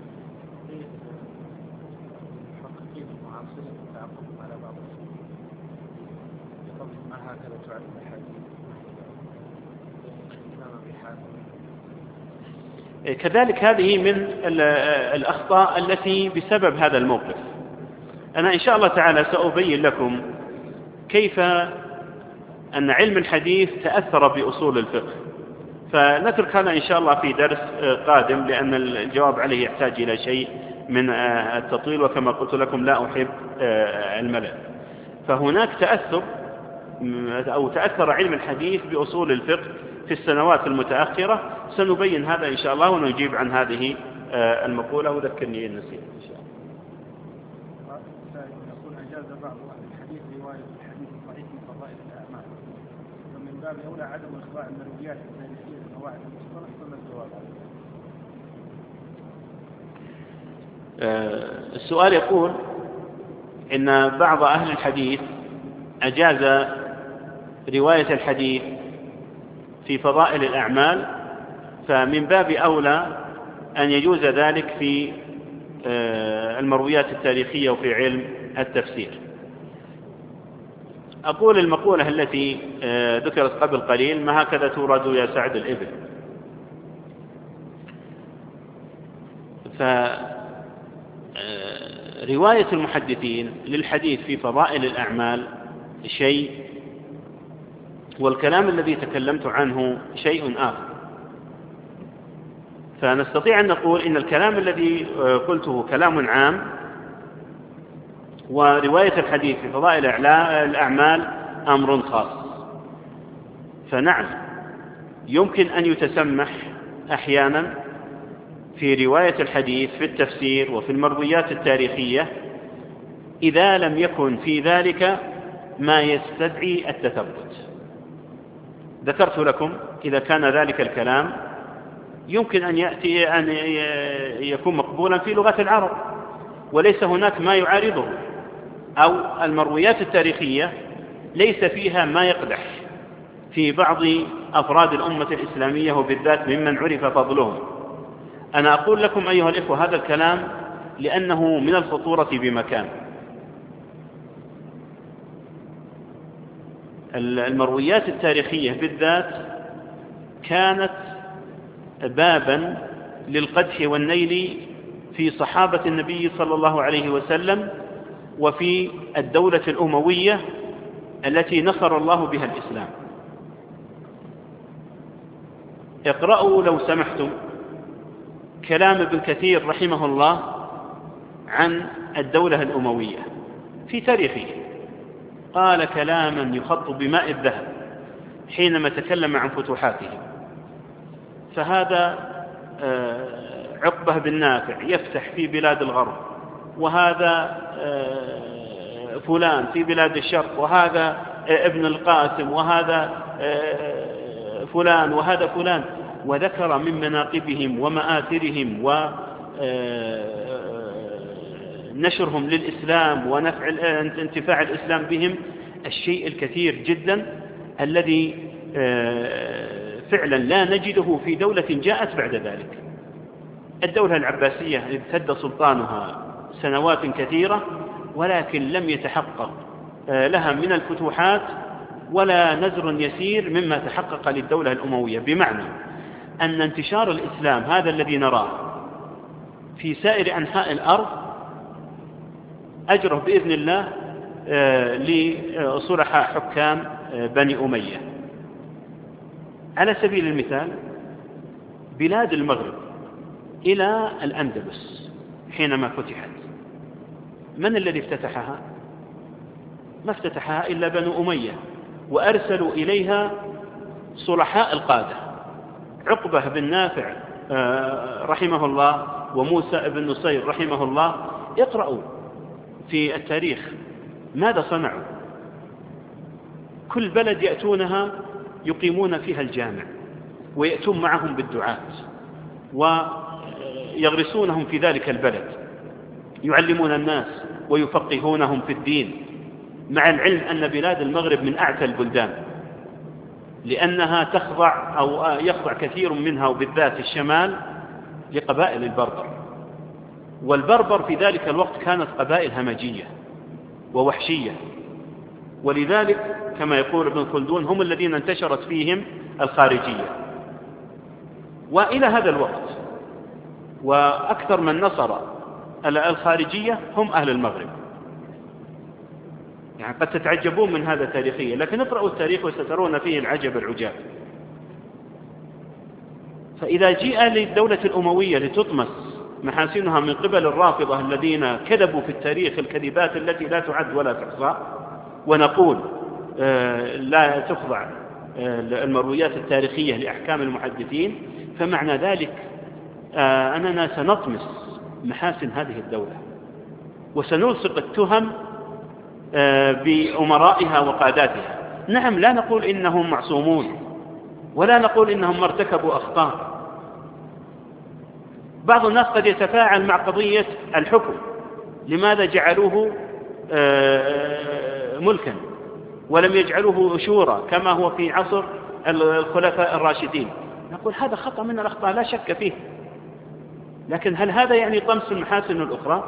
كذلك هذه من الأخطاء التي بسبب هذا الموقف. أنا إن شاء الله تعالى سأبين لكم كيف أن علم الحديث تأثر بأصول الفقه، فنترك هذا إن شاء الله في درس قادم، لأن الجواب عليه يحتاج إلى شيء من التطويل، وكما قلت لكم لا أحب الملل. فهناك تأثر أو تأثر علم الحديث بأصول الفقه في السنوات المتأخرة، سنبين هذا إن شاء الله ونجيب عن هذه المقولة، وذكرني النسيت إن شاء الله. يقول أجاز بعض أهل الحديث رواية الحديث الضعيف من فضائل الأعمال، ومن باب أولى عدم إخضاع المرويات التاريخية لقواعد المصطلح ثم الجواب. السؤال يقول إن بعض أهل الحديث أجاز رواية الحديث في فضائل الأعمال، فمن باب أولى أن يجوز ذلك في المرويات التاريخية وفي علم التفسير. أقول المقولة التي ذكرت قبل قليل: ما هكذا تورد يا سعد الإبل. فرواية المحدثين للحديث في فضائل الأعمال شيء، والكلام الذي تكلمت عنه شيء آخر. فنستطيع أن نقول إن الكلام الذي قلته كلام عام، ورواية الحديث في فضائل الأعمال أمر خاص. فنعم يمكن أن يتسمح أحيانا في رواية الحديث في التفسير وفي المرويات التاريخية إذا لم يكن في ذلك ما يستدعي التثبت. ذكرت لكم إذا كان ذلك الكلام يمكن أن يأتي أن يكون مقبولا في لغة العرب وليس هناك ما يعارضه، أو المرويات التاريخية ليس فيها ما يقدح في بعض أفراد الأمة الإسلامية وبالذات ممن عرف فضلهم. أنا أقول لكم أيها الإخوة هذا الكلام لأنه من الخطورة بمكان. المرويات التاريخية بالذات كانت بابا للقدح والنيل في صحابة النبي صلى الله عليه وسلم وفي الدولة الأموية التي نصر الله بها الإسلام. اقرأوا لو سمحتم كلام ابن كثير رحمه الله عن الدولة الأموية في تاريخه. قال كلاما يخط بماء الذهب حينما تكلم عن فتوحاته. فهذا عقبة بن نافع يفتح في بلاد الغرب، وهذا فلان في بلاد الشرق، وهذا ابن القاسم، وهذا فلان، وهذا فلان، وذكر من مناقبهم ومآثرهم ونشرهم للإسلام ونفع انتفاع الإسلام بهم الشيء الكثير جدا الذي فعلا لا نجده في دولة جاءت بعد ذلك. الدولة العباسية امتد سلطانها سنوات كثيرة ولكن لم يتحقق لها من الفتوحات ولا نزر يسير مما تحقق للدولة الأموية، بمعنى أن انتشار الإسلام هذا الذي نراه في سائر أنحاء الأرض أجره بإذن الله لصلحاء حكام بني أمية. على سبيل المثال بلاد المغرب إلى الأندلس حينما فتحت من الذي افتتحها؟ ما افتتحها إلا بنو أمية، وأرسلوا إليها صلحاء القادة عقبة بن نافع رحمه الله وموسى بن نصير رحمه الله. اقرأوا في التاريخ ماذا صنعوا. كل بلد يأتونها يقيمون فيها الجامع ويأتون معهم بالدعاة ويغرسونهم في ذلك البلد، يعلمون الناس ويفقهونهم في الدين، مع العلم أن بلاد المغرب من أعتى البلدان لأنها تخضع أو يخضع كثير منها وبالذات الشمال لقبائل البربر، والبربر في ذلك الوقت كانت قبائل همجية ووحشية، ولذلك كما يقول ابن خلدون هم الذين انتشرت فيهم الخارجية. وإلى هذا الوقت وأكثر من نصر الخارجية هم أهل المغرب. يعني قد تتعجبون من هذا تاريخيا، لكن اقرأوا التاريخ وسترون فيه العجب العجاب. فإذا جيء للدولة الأموية لتطمس محاسنها من قبل الرافضة الذين كذبوا في التاريخ الكذبات التي لا تعد ولا تحصى، ونقول لا تخضع المرويات التاريخية لأحكام المحدثين، فمعنى ذلك أننا سنطمس محاسن هذه الدولة وسنلصق التهم بأمرائها وقاداتها. نعم، لا نقول إنهم معصومون ولا نقول إنهم ارتكبوا أخطاء. بعض الناس قد يتفاعل مع قضية الحكم، لماذا جعلوه ملكا ولم يجعلوه شورى كما هو في عصر الخلفاء الراشدين؟ نقول هذا خطأ من الأخطاء لا شك فيه، لكن هل هذا يعني طمس المحاسن الأخرى؟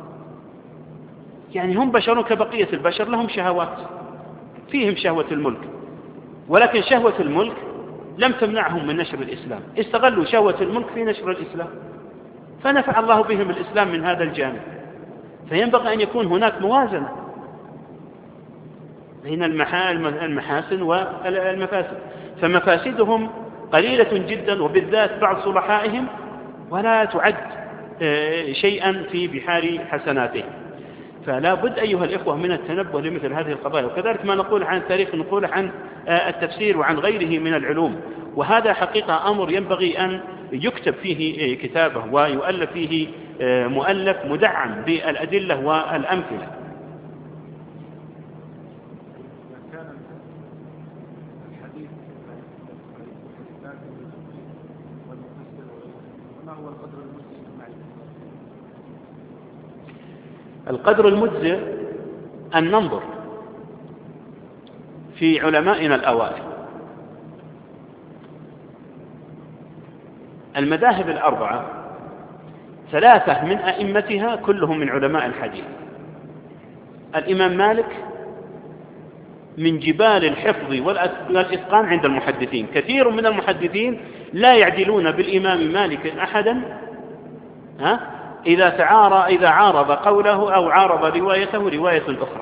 يعني هم بشر كبقية البشر، لهم شهوات، فيهم شهوة الملك، ولكن شهوة الملك لم تمنعهم من نشر الإسلام، استغلوا شهوة الملك في نشر الإسلام فنفع الله بهم الإسلام من هذا الجانب. فينبغي أن يكون هناك موازنة بين المحاسن والمفاسد، فمفاسدهم قليلة جدا وبالذات بعض صلحائهم، ولا تعد شيئا في بحار حسناتهم. فلا بد أيها الإخوة من التنبه لمثل هذه القضايا. وكذلك ما نقول عن التاريخ نقول عن التفسير وعن غيره من العلوم، وهذا حقيقة أمر ينبغي أن يكتب فيه كتابه ويؤلف فيه مؤلف مدعم بالأدلة والأمثلة. ما هو القدر المجزئ المعرفة؟ القدر المجزئ أن ننظر في علمائنا الأوائل. المذاهب الأربعة ثلاثة من أئمتها كلهم من علماء الحديث. الإمام مالك من جبال الحفظ والإتقان عند المحدثين، كثير من المحدثين لا يعدلون بالإمام مالك أحدا ها إذا تعارى إذا عارض قوله أو عارض روايته رواية أخرى.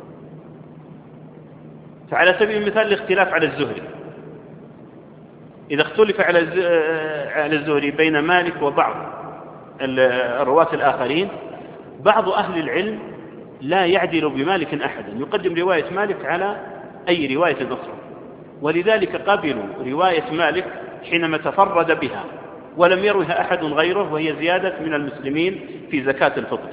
فعلى سبيل المثال الاختلاف على الزهري، إذا اختلف على الزهري بين مالك وبعض الرواة الآخرين، بعض أهل العلم لا يعدل بمالك أحدا، يقدم رواية مالك على أي رواية أخرى، ولذلك قبلوا رواية مالك حينما تفرد بها ولم يروها أحد غيره، وهي زيادة من المسلمين في زكاة الفطر.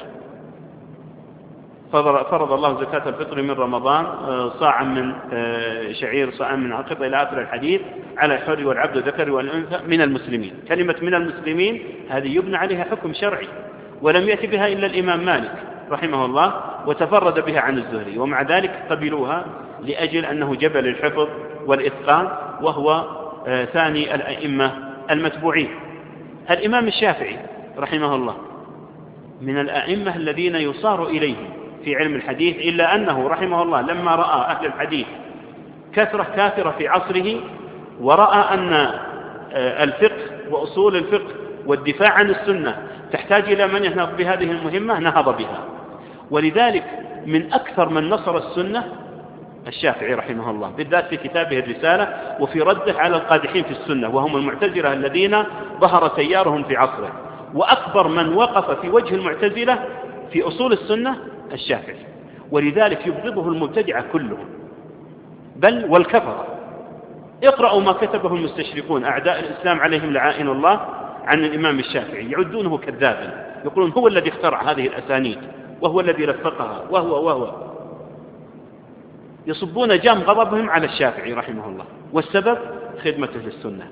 فرض الله زكاة الفطر من رمضان صاعا من شعير صاعا من عقيق إلى آخر الحديث على الحر والعبد والذكر والأنثى من المسلمين. كلمة من المسلمين هذه يبنى عليها حكم شرعي، ولم يأتي بها إلا الإمام مالك رحمه الله، وتفرد بها عن الزهري، ومع ذلك قبلوها لأجل أنه جبل الحفظ والإتقان، وهو ثاني الأئمة المتبوعين. الإمام الشافعي رحمه الله من الأئمة الذين يصار إليهم في علم الحديث، إلا أنه رحمه الله لما رأى أهل الحديث كثرة كافرة في عصره، ورأى أن الفقه وأصول الفقه والدفاع عن السنة تحتاج إلى من ينهض بهذه المهمة، نهض بها. ولذلك من أكثر من نصر السنة الشافعي رحمه الله، بالذات في كتابه الرسالة وفي رده على القادحين في السنة وهم المعتزلة الذين ظهر تيارهم في عصره. وأكبر من وقف في وجه المعتزلة في أصول السنة الشافعي، ولذلك يبغضه المبتدعة كلهم بل والكفرة. اقرأوا ما كتبه المستشرقون أعداء الإسلام عليهم لعائن الله عن الإمام الشافعي، يعدونه كذابا، يقولون هو الذي اخترع هذه الأسانيد وهو الذي لفقها وهو وهو يصبون جام غضبهم على الشافعي رحمه الله، والسبب خدمته للسنة.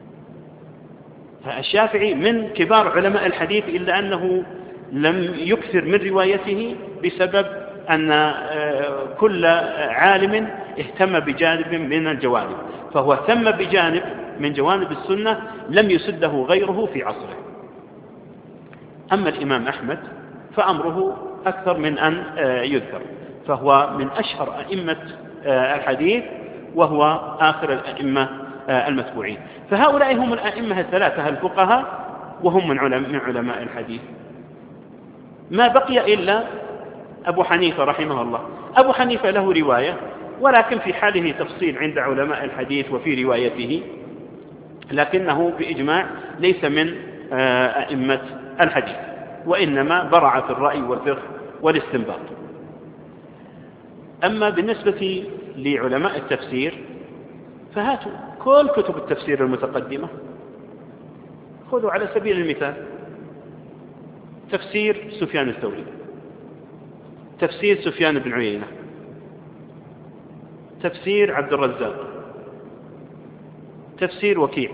فالشافعي من كبار علماء الحديث، إلا أنه لم يكثر من روايته بسبب أن كل عالم اهتم بجانب من الجوانب، فهو اهتم بجانب من جوانب السنة لم يسده غيره في عصره. أما الإمام أحمد فأمره أكثر من أن يذكر، فهو من أشهر أئمة الحديث وهو آخر الأئمة المتبوعين. فهؤلاء هم الأئمة الثلاثة الفقهاء، وهم من علماء الحديث. ما بقي إلا أبو حنيفة رحمه الله. أبو حنيفة له رواية، ولكن في حاله تفصيل عند علماء الحديث وفي روايته، لكنه بإجماع ليس من أئمة الحديث، وإنما برع في الرأي والفقه والاستنباط. أما بالنسبة لعلماء التفسير فهاتوا كل كتب التفسير المتقدمة، خذوا على سبيل المثال تفسير سفيان الثوري، تفسير سفيان بن عيينة، تفسير عبد الرزاق، تفسير وكيع،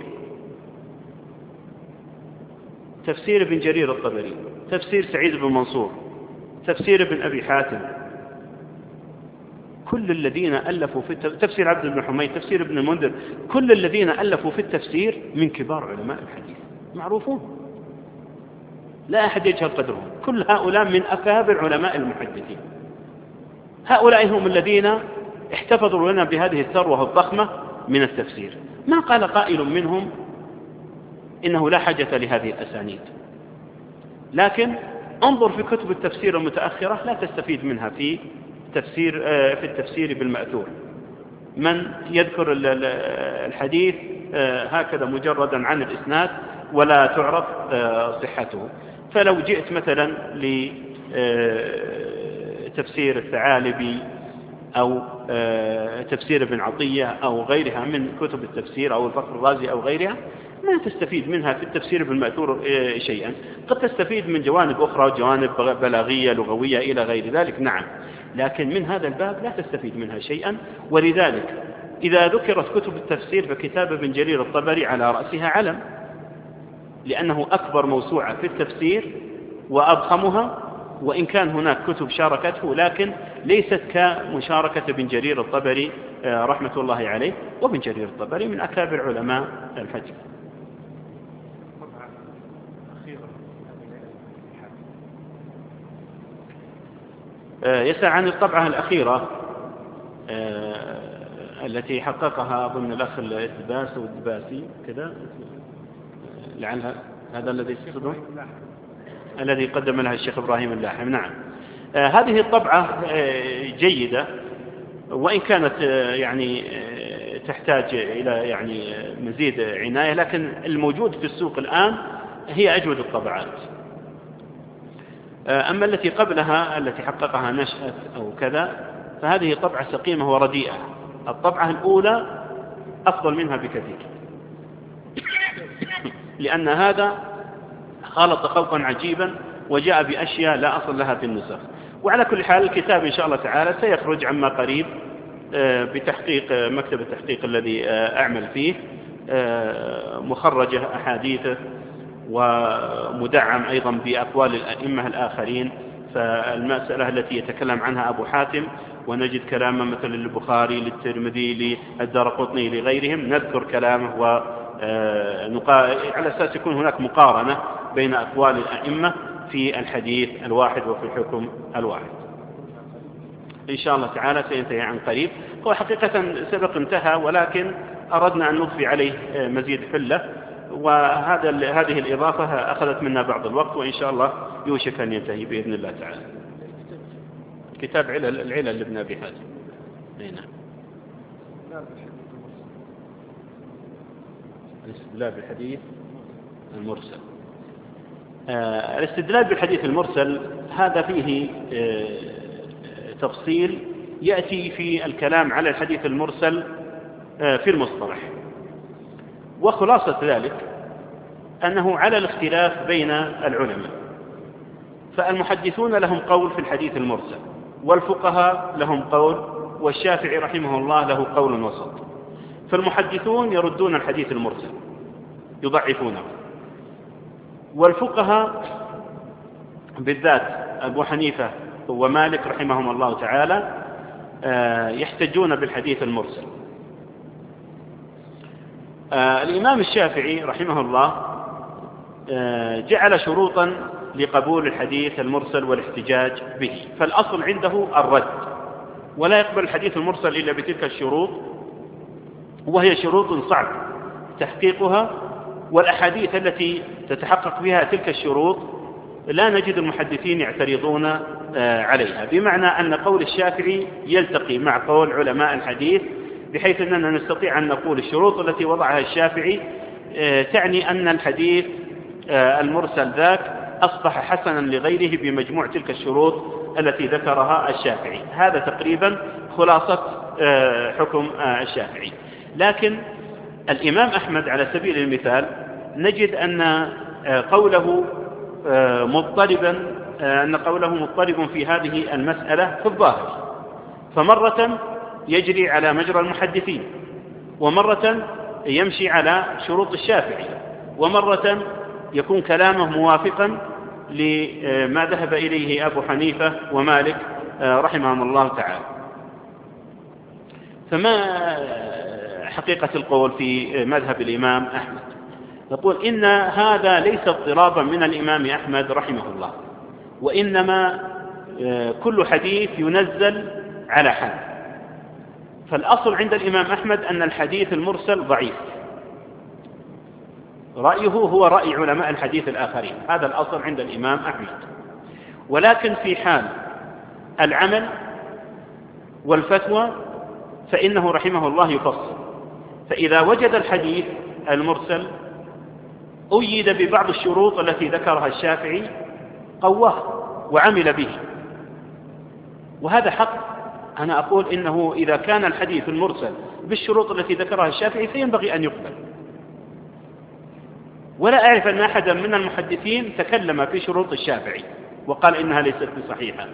تفسير ابن جرير الطبري، تفسير سعيد بن منصور، تفسير ابن أبي حاتم، كل الذين ألفوا في تفسير عبد بن حميد، تفسير ابن المنذر، كل الذين ألفوا في التفسير من كبار علماء الحديث معروفون، لا أحد يجهل قدرهم. كل هؤلاء من أكابر علماء المحدثين. هؤلاء هم الذين احتفظوا لنا بهذه الثروة الضخمة من التفسير. ما قال قائل منهم إنه لا حاجة لهذه الأسانيد، لكن انظر في كتب التفسير المتأخرة لا تستفيد منها في تفسير في التفسير بالمأثور. من يذكر الحديث هكذا مجردا عن الإسناد ولا تعرف صحته. فلو جئت مثلا لتفسير الثعالبي أو تفسير ابن عطية أو غيرها من كتب التفسير أو الفخر الرازي أو غيرها، ما تستفيد منها في التفسير بالمأثور شيئا. قد تستفيد من جوانب أخرى، جوانب بلاغية لغوية إلى غير ذلك، نعم، لكن من هذا الباب لا تستفيد منها شيئا. ولذلك إذا ذكرت كتب التفسير فكتاب ابن جرير الطبري على رأسها علم، لأنه أكبر موسوعة في التفسير وأضخمها، وإن كان هناك كتب شاركته لكن ليست كمشاركة ابن جرير الطبري رحمة الله عليه، وابن جرير الطبري من أكابر علماء الحديث. يسأل عن الطبعة الأخيرة التي حققها ضمن الأخ الدباس والدباسي كذا، لعلها هذا الذي تقصده الذي قدم لها الشيخ إبراهيم اللاحم. نعم، هذه الطبعة جيدة، وإن كانت يعني تحتاج إلى يعني مزيد عناية، لكن الموجود في السوق الآن هي أجود الطبعات. أما التي قبلها التي حققها نشأت أو كذا فهذه طبعة سقيمة ورديئة. الطبعة الأولى أفضل منها بكثير، لأن هذا خلط خلطا عجيبا وجاء بأشياء لا أصل لها في النسخ. وعلى كل حال الكتاب إن شاء الله تعالى سيخرج عما قريب بتحقيق مكتب التحقيق الذي أعمل فيه، مخرجة أحاديثه ومدعم أيضا بأقوال الأئمة الآخرين. فالمسألة التي يتكلم عنها أبو حاتم ونجد كلامه مثل للبخاري للترمذي للدارقطني لغيرهم، نذكر كلامه و على أساس يكون هناك مقارنة بين أقوال الأئمة في الحديث الواحد وفي الحكم الواحد. إن شاء الله تعالى سينتهي عن قريب. هو حقيقة سبق انتهى، ولكن أردنا أن نضفي عليه مزيد حلة، وهذا هذه الإضافة أخذت منا بعض الوقت، وإن شاء الله يوشك أن ينتهي بإذن الله تعالى. كتاب علل العلل لابن أبي حاتم. نعم. الاستدلال بالحديث المرسل. آه الاستدلال بالحديث المرسل هذا فيه آه تفصيل يأتي في الكلام على الحديث المرسل آه في المصطلح، وخلاصة ذلك أنه على الاختلاف بين العلماء. فالمحدثون لهم قول في الحديث المرسل، والفقهاء لهم قول، والشافعي رحمه الله له قول وسط. فالمحدثون يردون الحديث المرسل يضعفونه، والفقهاء بالذات أبو حنيفة ومالك رحمهم الله تعالى يحتجون بالحديث المرسل. الإمام الشافعي رحمه الله جعل شروطا لقبول الحديث المرسل والاحتجاج به، فالأصل عنده الرد، ولا يقبل الحديث المرسل إلا بتلك الشروط، وهي شروط صعب تحقيقها، والأحاديث التي تتحقق بها تلك الشروط لا نجد المحدثين يعترضون عليها، بمعنى أن قول الشافعي يلتقي مع قول علماء الحديث، بحيث أننا نستطيع أن نقول الشروط التي وضعها الشافعي تعني أن الحديث المرسل ذاك أصبح حسنا لغيره بمجموع تلك الشروط التي ذكرها الشافعي. هذا تقريبا خلاصة حكم الشافعي. لكن الإمام أحمد على سبيل المثال نجد أن قوله مضطربا أن قوله مضطرب في هذه المسألة في الظاهر، فمرة يجري على مجرى المحدثين، ومرة يمشي على شروط الشافعي، ومرة يكون كلامه موافقا لما ذهب إليه أبو حنيفة ومالك رحمهم الله تعالى. فما حقيقة القول في مذهب الإمام أحمد؟ نقول إن هذا ليس اضطرابا من الإمام أحمد رحمه الله، وإنما كل حديث ينزل على حال. فالأصل عند الإمام أحمد أن الحديث المرسل ضعيف، رأيه هو رأي علماء الحديث الآخرين، هذا الأصل عند الإمام أحمد. ولكن في حال العمل والفتوى فإنه رحمه الله يفصل، فإذا وجد الحديث المرسل أيد ببعض الشروط التي ذكرها الشافعي قواه وعمل به، وهذا حق. أنا أقول إنه إذا كان الحديث المرسل بالشروط التي ذكرها الشافعي فينبغي أن يقبل، ولا أعرف أن أحدا من المحدثين تكلم في شروط الشافعي وقال إنها ليست بصحيحة.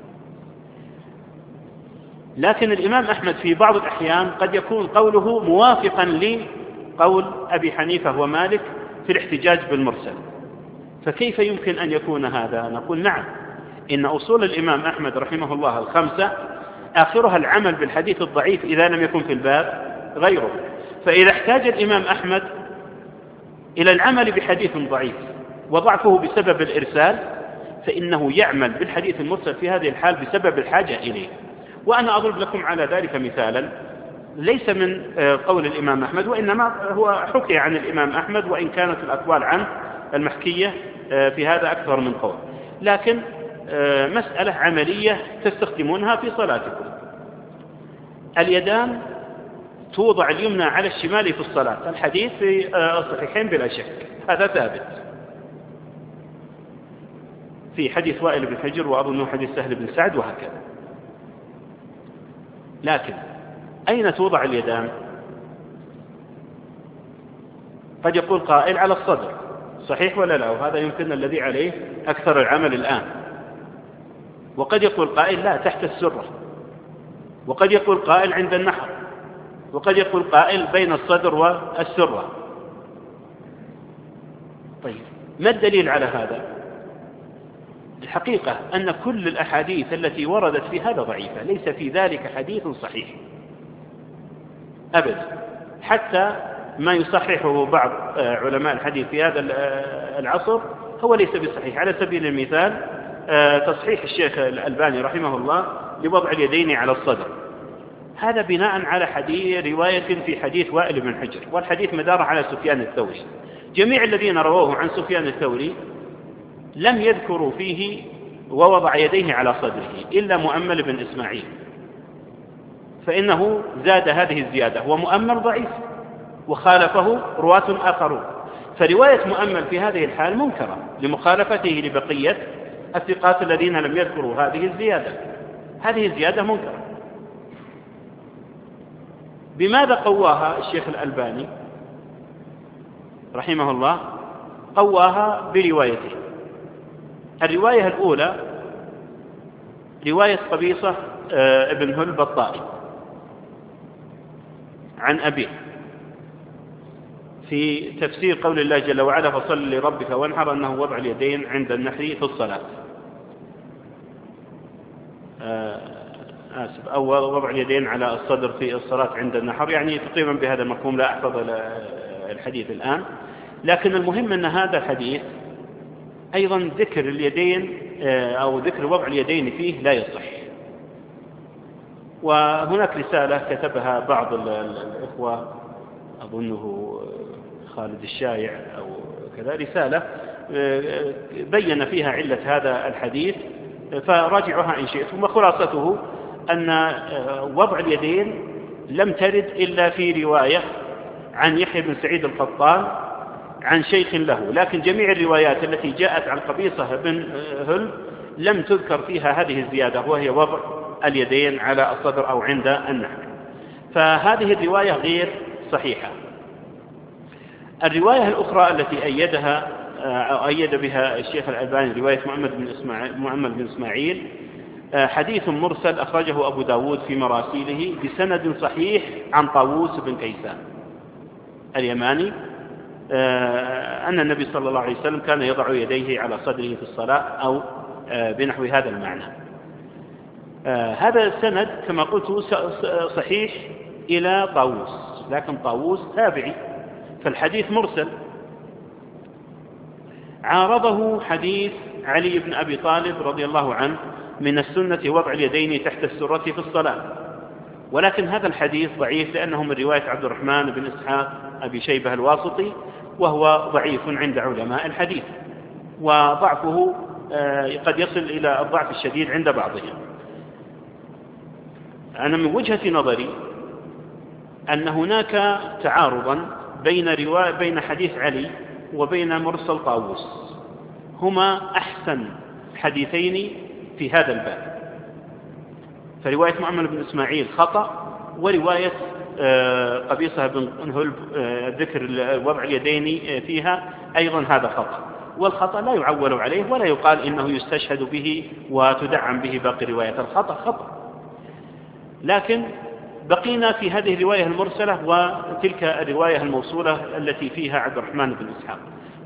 لكن الإمام أحمد في بعض الأحيان قد يكون قوله موافقا لقول أبي حنيفة ومالك في الاحتجاج بالمرسل. فكيف يمكن أن يكون هذا؟ نقول نعم، إن أصول الإمام أحمد رحمه الله الخمسة آخرها العمل بالحديث الضعيف إذا لم يكن في الباب غيره. فإذا احتاج الإمام أحمد إلى العمل بحديث ضعيف وضعفه بسبب الإرسال، فإنه يعمل بالحديث المرسل في هذه الحال بسبب الحاجة إليه. وأنا أضرب لكم على ذلك مثالا ليس من قول الإمام أحمد، وإنما هو حكي عن الإمام أحمد، وإن كانت الأقوال عنه المحكية في هذا أكثر من قول، لكن مسألة عملية تستخدمونها في صلاتكم. اليدان توضع اليمنى على الشمال في الصلاة، الحديث في الصحيحين بلا شك، هذا ثابت في حديث وائل بن حجر وأظنه حديث سهل بن سعد وهكذا. لكن أين توضع اليدان؟ قد يقول قائل على الصدر، صحيح ولا لا؟ وهذا يمكن الذي عليه أكثر العمل الآن. وقد يقول قائل لا، تحت السرة. وقد يقول قائل عند النحر. وقد يقول قائل بين الصدر والسرة. طيب ما الدليل على هذا؟ الحقيقة أن كل الأحاديث التي وردت في هذا ضعيفة، ليس في ذلك حديث صحيح أبدا. حتى ما يصححه بعض علماء الحديث في هذا العصر هو ليس بصحيح. على سبيل المثال تصحيح الشيخ الألباني رحمه الله لوضع اليدين على الصدر، هذا بناء على حديث رواية في حديث وائل بن حجر، والحديث مدار على سفيان الثوري. جميع الذين رووه عن سفيان الثوري لم يذكروا فيه ووضع يديه على صدره إلا مؤمل بن إسماعيل، فإنه زاد هذه الزيادة، ومؤمل ضعيف وخالفه رواة آخرون. فرواية مؤمل في هذه الحال منكرة لمخالفته لبقية الثقات الذين لم يذكروا هذه الزيادة. هذه الزيادة منكرة. بماذا قواها الشيخ الألباني رحمه الله؟ قواها بروايته. الرواية الأولى رواية قبيصة ابن هلب الطائي عن أبيه في تفسير قول الله جل وعلا فصل لربك وانحر، أنه وضع اليدين عند النحر في الصلاة. آسف أو وضع اليدين على الصدر في الصلاة عند النحر، يعني تقريبا بهذا المفهوم. لا أحفظ الحديث الآن، لكن المهم أن هذا الحديث أيضا ذكر اليدين أو ذكر وضع اليدين فيه لا يصح. وهناك رسالة كتبها بعض الإخوة أظنه خالد الشايع أو كذا، رسالة بين فيها علة هذا الحديث، فراجعها إن شئتم. وخلاصته أن وضع اليدين لم ترد إلا في رواية عن يحيى بن سعيد القطان عن شيخ له، لكن جميع الروايات التي جاءت عن قبيصة بن هل لم تذكر فيها هذه الزيادة، وهي وضع اليدين على الصدر أو عند النحر. فهذه الرواية غير صحيحة. الرواية الأخرى التي أيدها أو أيد بها الشيخ الألباني رواية محمد بن إسماعيل, محمد بن إسماعيل حديث مرسل أخرجه أبو داود في مراسيله بسند صحيح عن طاووس بن كيسان اليماني أن النبي صلى الله عليه وسلم كان يضع يديه على صدره في الصلاة أو بنحو هذا المعنى. هذا السند كما قلت صحيح إلى طاووس، لكن طاووس تابعي، فالحديث مرسل. عارضه حديث علي بن أبي طالب رضي الله عنه من السنة وضع اليدين تحت السرة في الصلاة، ولكن هذا الحديث ضعيف لأنه من رواية عبد الرحمن بن إسحاق أبي شيبة الواسطي، وهو ضعيف عند علماء الحديث، وضعفه قد يصل إلى الضعف الشديد عند بعضهم. أنا من وجهة نظري أن هناك تعارضا بين رواية بين حديث علي وبين مرسل طاووس، هما أحسن حديثين في هذا الباب. فرواية محمد بن إسماعيل خطأ، ورواية قبيصة بن هلب ذكر وضع اليدين فيها أيضا هذا خطأ، والخطأ لا يعول عليه ولا يقال إنه يستشهد به وتدعم به باقي رواية. الخطأ خطأ، لكن بقينا في هذه الرواية المرسلة وتلك الرواية الموصولة التي فيها عبد الرحمن بن إسحاق.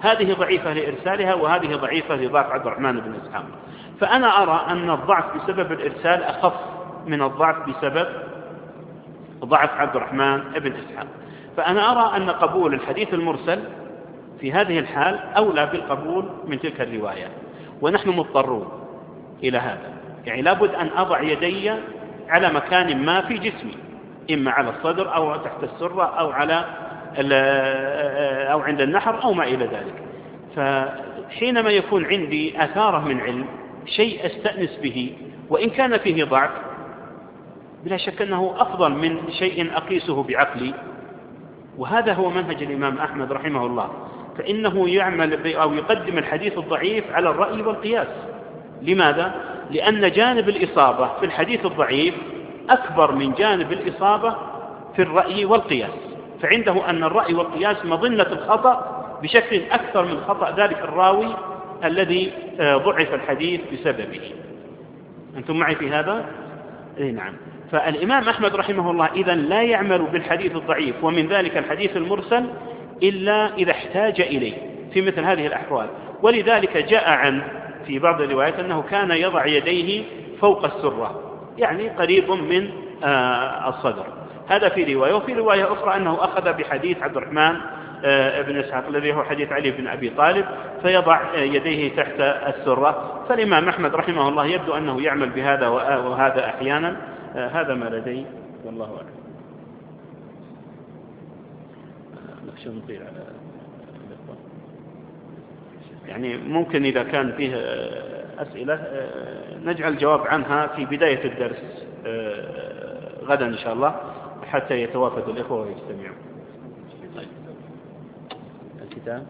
هذه ضعيفة لإرسالها وهذه ضعيفة لضعف عبد الرحمن بن إسحاق. فأنا أرى أن الضعف بسبب الإرسال أخف من الضعف بسبب ضعف عبد الرحمن بن إسحاق. فأنا أرى أن قبول الحديث المرسل في هذه الحال أولى بالقبول من تلك الرواية، ونحن مضطرون إلى هذا. يعني لابد أن أضع يدي على مكان ما في جسمي، إما على الصدر أو تحت السرة أو على أو عند النحر أو ما إلى ذلك. فحينما يكون عندي أثاره من علم، شيء أستأنس به وإن كان فيه ضعف، بلا شك أنه أفضل من شيء أقيسه بعقلي. وهذا هو منهج الإمام أحمد رحمه الله، فإنه يعمل أو يقدم الحديث الضعيف على الرأي والقياس. لماذا؟ لأن جانب الإصابة في الحديث الضعيف أكبر من جانب الإصابة في الرأي والقياس، فعنده أن الرأي والقياس مظنة الخطأ بشكل أكثر من خطأ ذلك الراوي الذي ضعف الحديث بسببه. أنتم معي في هذا؟ إيه نعم. فالإمام أحمد رحمه الله إذن لا يعمل بالحديث الضعيف ومن ذلك الحديث المرسل إلا إذا احتاج إليه في مثل هذه الأحوال. ولذلك جاء عن في بعض الروايات أنه كان يضع يديه فوق السرة، يعني قريب من الصدر. هذا في رواية. وفي رواية أخرى أنه أخذ بحديث عبد الرحمن بن إسحاق الذي هو حديث علي بن أبي طالب فيضع يديه تحت السرة. فالإمام أحمد رحمه الله يبدو أنه يعمل بهذا وهذا أحيانا. هذا ما لدي والله أعلم. نخشى نطيل على الإخوة، يعني ممكن إذا كان فيه أسئلة نجعل الجواب عنها في بداية الدرس غدا إن شاء الله حتى يتوافد الإخوة ويجتمعوا. طيب. الكتاب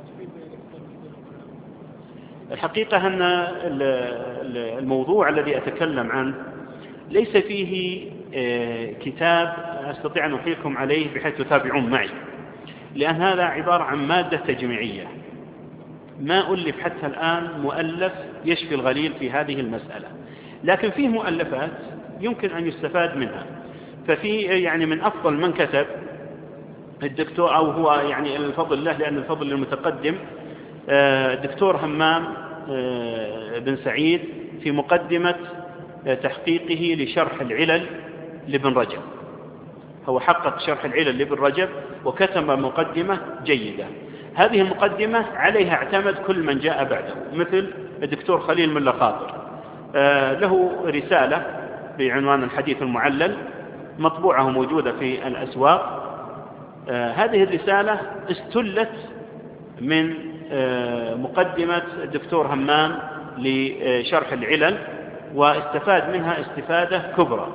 الحقيقة أن الموضوع الذي أتكلم عنه ليس فيه كتاب أستطيع أن أحيلكم عليه بحيث تتابعون معي، لأن هذا عبارة عن مادة تجميعية. ما ألف حتى الآن مؤلف يشفي الغليل في هذه المسألة، لكن فيه مؤلفات يمكن أن يستفاد منها. ففي يعني من أفضل من كتب الدكتور، أو هو يعني الفضل له لأن الفضل للمتقدم، الدكتور همام بن سعيد في مقدمة تحقيقه لشرح العلل لابن رجب. هو حقق شرح العلل لابن رجب وكتب مقدمة جيدة. هذه المقدمة عليها اعتمد كل من جاء بعده، مثل الدكتور خليل ملا خاطر له رسالة بعنوان الحديث المعلل مطبوعة موجودة في الأسواق. هذه الرسالة استلت من مقدمة الدكتور همام لشرح العلل واستفاد منها استفادة كبرى،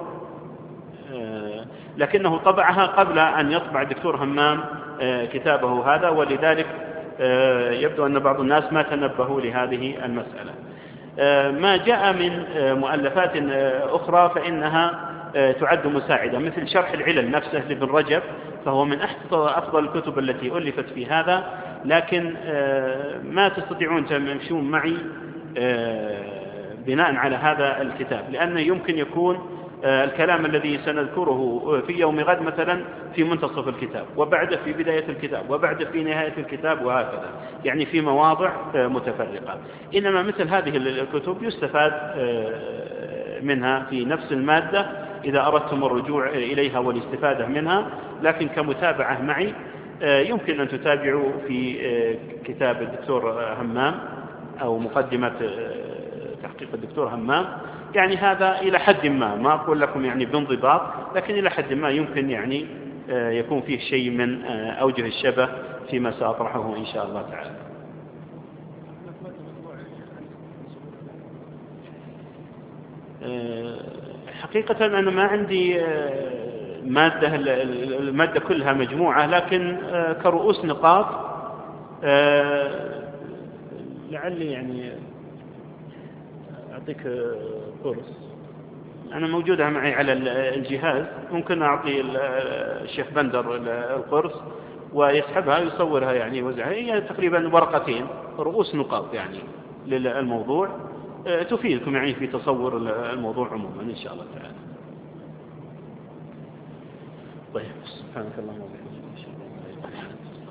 لكنه طبعها قبل أن يطبع الدكتور همام كتابه هذا، ولذلك يبدو أن بعض الناس ما تنبهوا لهذه المسألة. ما جاء من مؤلفات أخرى فإنها تعد مساعدة، مثل شرح العلل نفسه لابن رجب، فهو من أفضل الكتب التي ألفت في هذا. لكن ما تستطيعون تمشون معي بناء على هذا الكتاب، لأنه يمكن يكون الكلام الذي سنذكره في يوم غد مثلا في منتصف الكتاب، وبعد في بداية الكتاب، وبعد في نهاية الكتاب، وهكذا، يعني في مواضع متفرقة. إنما مثل هذه الكتب يستفاد منها في نفس المادة إذا أردتم الرجوع إليها والاستفادة منها. لكن كمتابعة معي يمكن أن تتابعوا في كتاب الدكتور همام أو مقدمة تحقيق الدكتور همام. يعني هذا إلى حد ما، ما أقول لكم يعني بانضباط، لكن إلى حد ما يمكن يعني يكون فيه شيء من أوجه الشبه فيما سأطرحه إن شاء الله تعالى. حقيقة أنا ما عندي مادة، المادة كلها مجموعة، لكن كرؤوس نقاط لعلي يعني أعطيك قرص، أنا موجودة معي على الجهاز، ممكن أعطي الشيخ بندر القرص ويسحبها ويصورها يعني وزعها. هي تقريبا ورقتين رؤوس نقاط يعني للموضوع، تفيدكم يعني في تصور الموضوع عموما إن شاء الله تعالى. طيب، سبحانك اللهم وبحمدك.